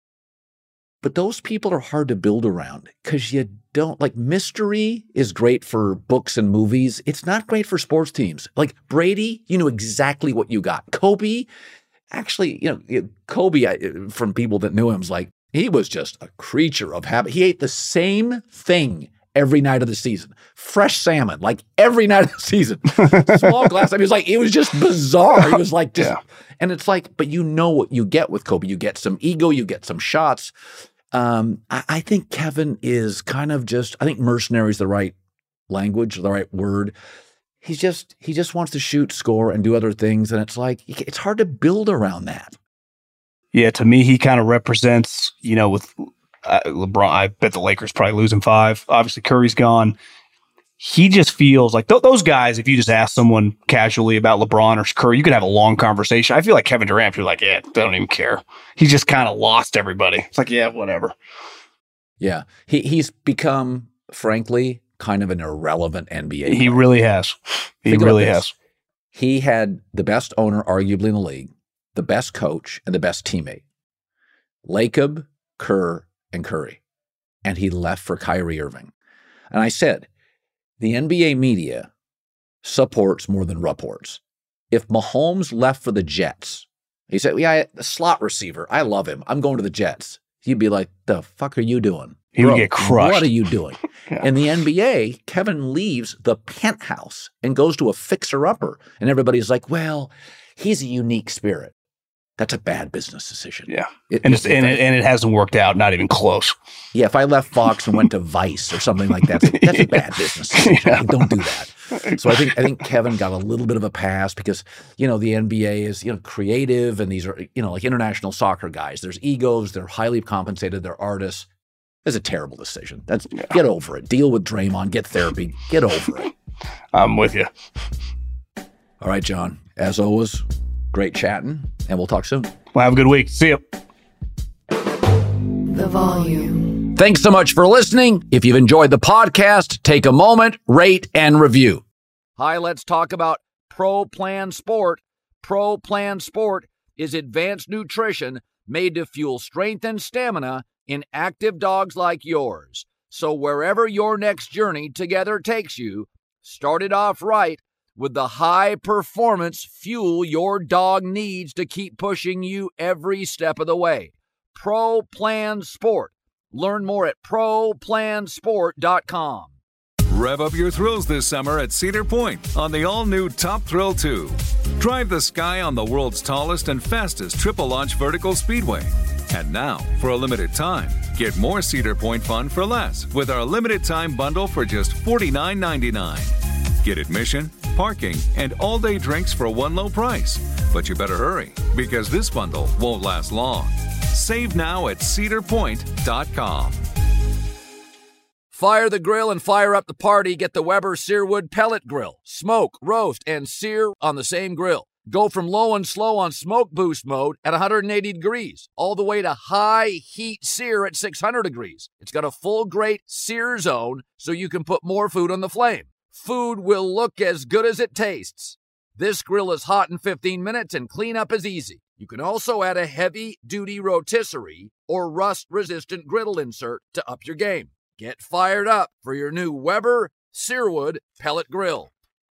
But those people are hard to build around because you don't mystery is great for books and movies. It's not great for sports teams. Like Brady, you knew exactly what you got. Kobe, actually, Kobe, from people that knew him, he was just a creature of habit. He ate the same thing every night of the season. Fresh salmon, every night of the season. Small glass. I mean, it was just bizarre. He was and it's but what you get with Kobe. You get some ego, you get some shots. I think Kevin is kind of I think mercenary is the right language, the right word. He just wants to shoot, score, and do other things. And it's hard to build around that. Yeah, to me, he kind of represents, with LeBron. I bet the Lakers probably losing 5. Obviously, Curry's gone. He just feels like those guys, if you just ask someone casually about LeBron or Curry, you could have a long conversation. I feel like Kevin Durant, you're they don't even care. He just kind of lost everybody. It's whatever. Yeah. He's become, frankly, kind of an irrelevant NBA player. He really has. He really has. He had the best owner, arguably, in the league, the best coach, and the best teammate. Lacob, Kerr, and Curry. And he left for Kyrie Irving. And I said, the NBA media supports more than reports. If Mahomes left for the Jets, he said, the slot receiver, I love him. I'm going to the Jets. He'd be like, the fuck are you doing? He would get crushed. What are you doing? In the NBA, Kevin leaves the penthouse and goes to a fixer-upper. And everybody's like, well, he's a unique spirit. That's a bad business decision. Yeah. It hasn't worked out, not even close. Yeah, if I left Fox and went to Vice or something like that, that's a bad business decision. Don't do that. So I think Kevin got a little bit of a pass because, the NBA is, creative, and these are, international soccer guys. There's egos, they're highly compensated, they're artists. It's a terrible decision. Get over it. Deal with Draymond, get therapy, get over it. I'm with you. All right, John, as always, great chatting, and we'll talk soon. Well, have a good week. See you. The Volume. Thanks so much for listening. If you've enjoyed the podcast, take a moment, rate, and review. Hi, let's talk about Pro Plan Sport. Pro Plan Sport is advanced nutrition made to fuel strength and stamina in active dogs like yours. So wherever your next journey together takes you, start it off right with the high-performance fuel your dog needs to keep pushing you every step of the way. Pro Plan Sport. Learn more at ProPlansport.com. Rev up your thrills this summer at Cedar Point on the all-new Top Thrill 2. Drive the sky on the world's tallest and fastest triple-launch vertical speedway. And now, for a limited time, get more Cedar Point fun for less with our limited-time bundle for just $49.99. Get admission, parking, and all-day drinks for one low price. But you better hurry, because this bundle won't last long. Save now at cedarpoint.com. Fire the grill and fire up the party. Get the Weber Searwood Pellet Grill. Smoke, roast, and sear on the same grill. Go from low and slow on smoke boost mode at 180 degrees, all the way to high heat sear at 600 degrees. It's got a full grate sear zone so you can put more food on the flame. Food will look as good as it tastes. This grill is hot in 15 minutes and cleanup is easy. You can also add a heavy-duty rotisserie or rust-resistant griddle insert to up your game. Get fired up for your new Weber Searwood Pellet Grill.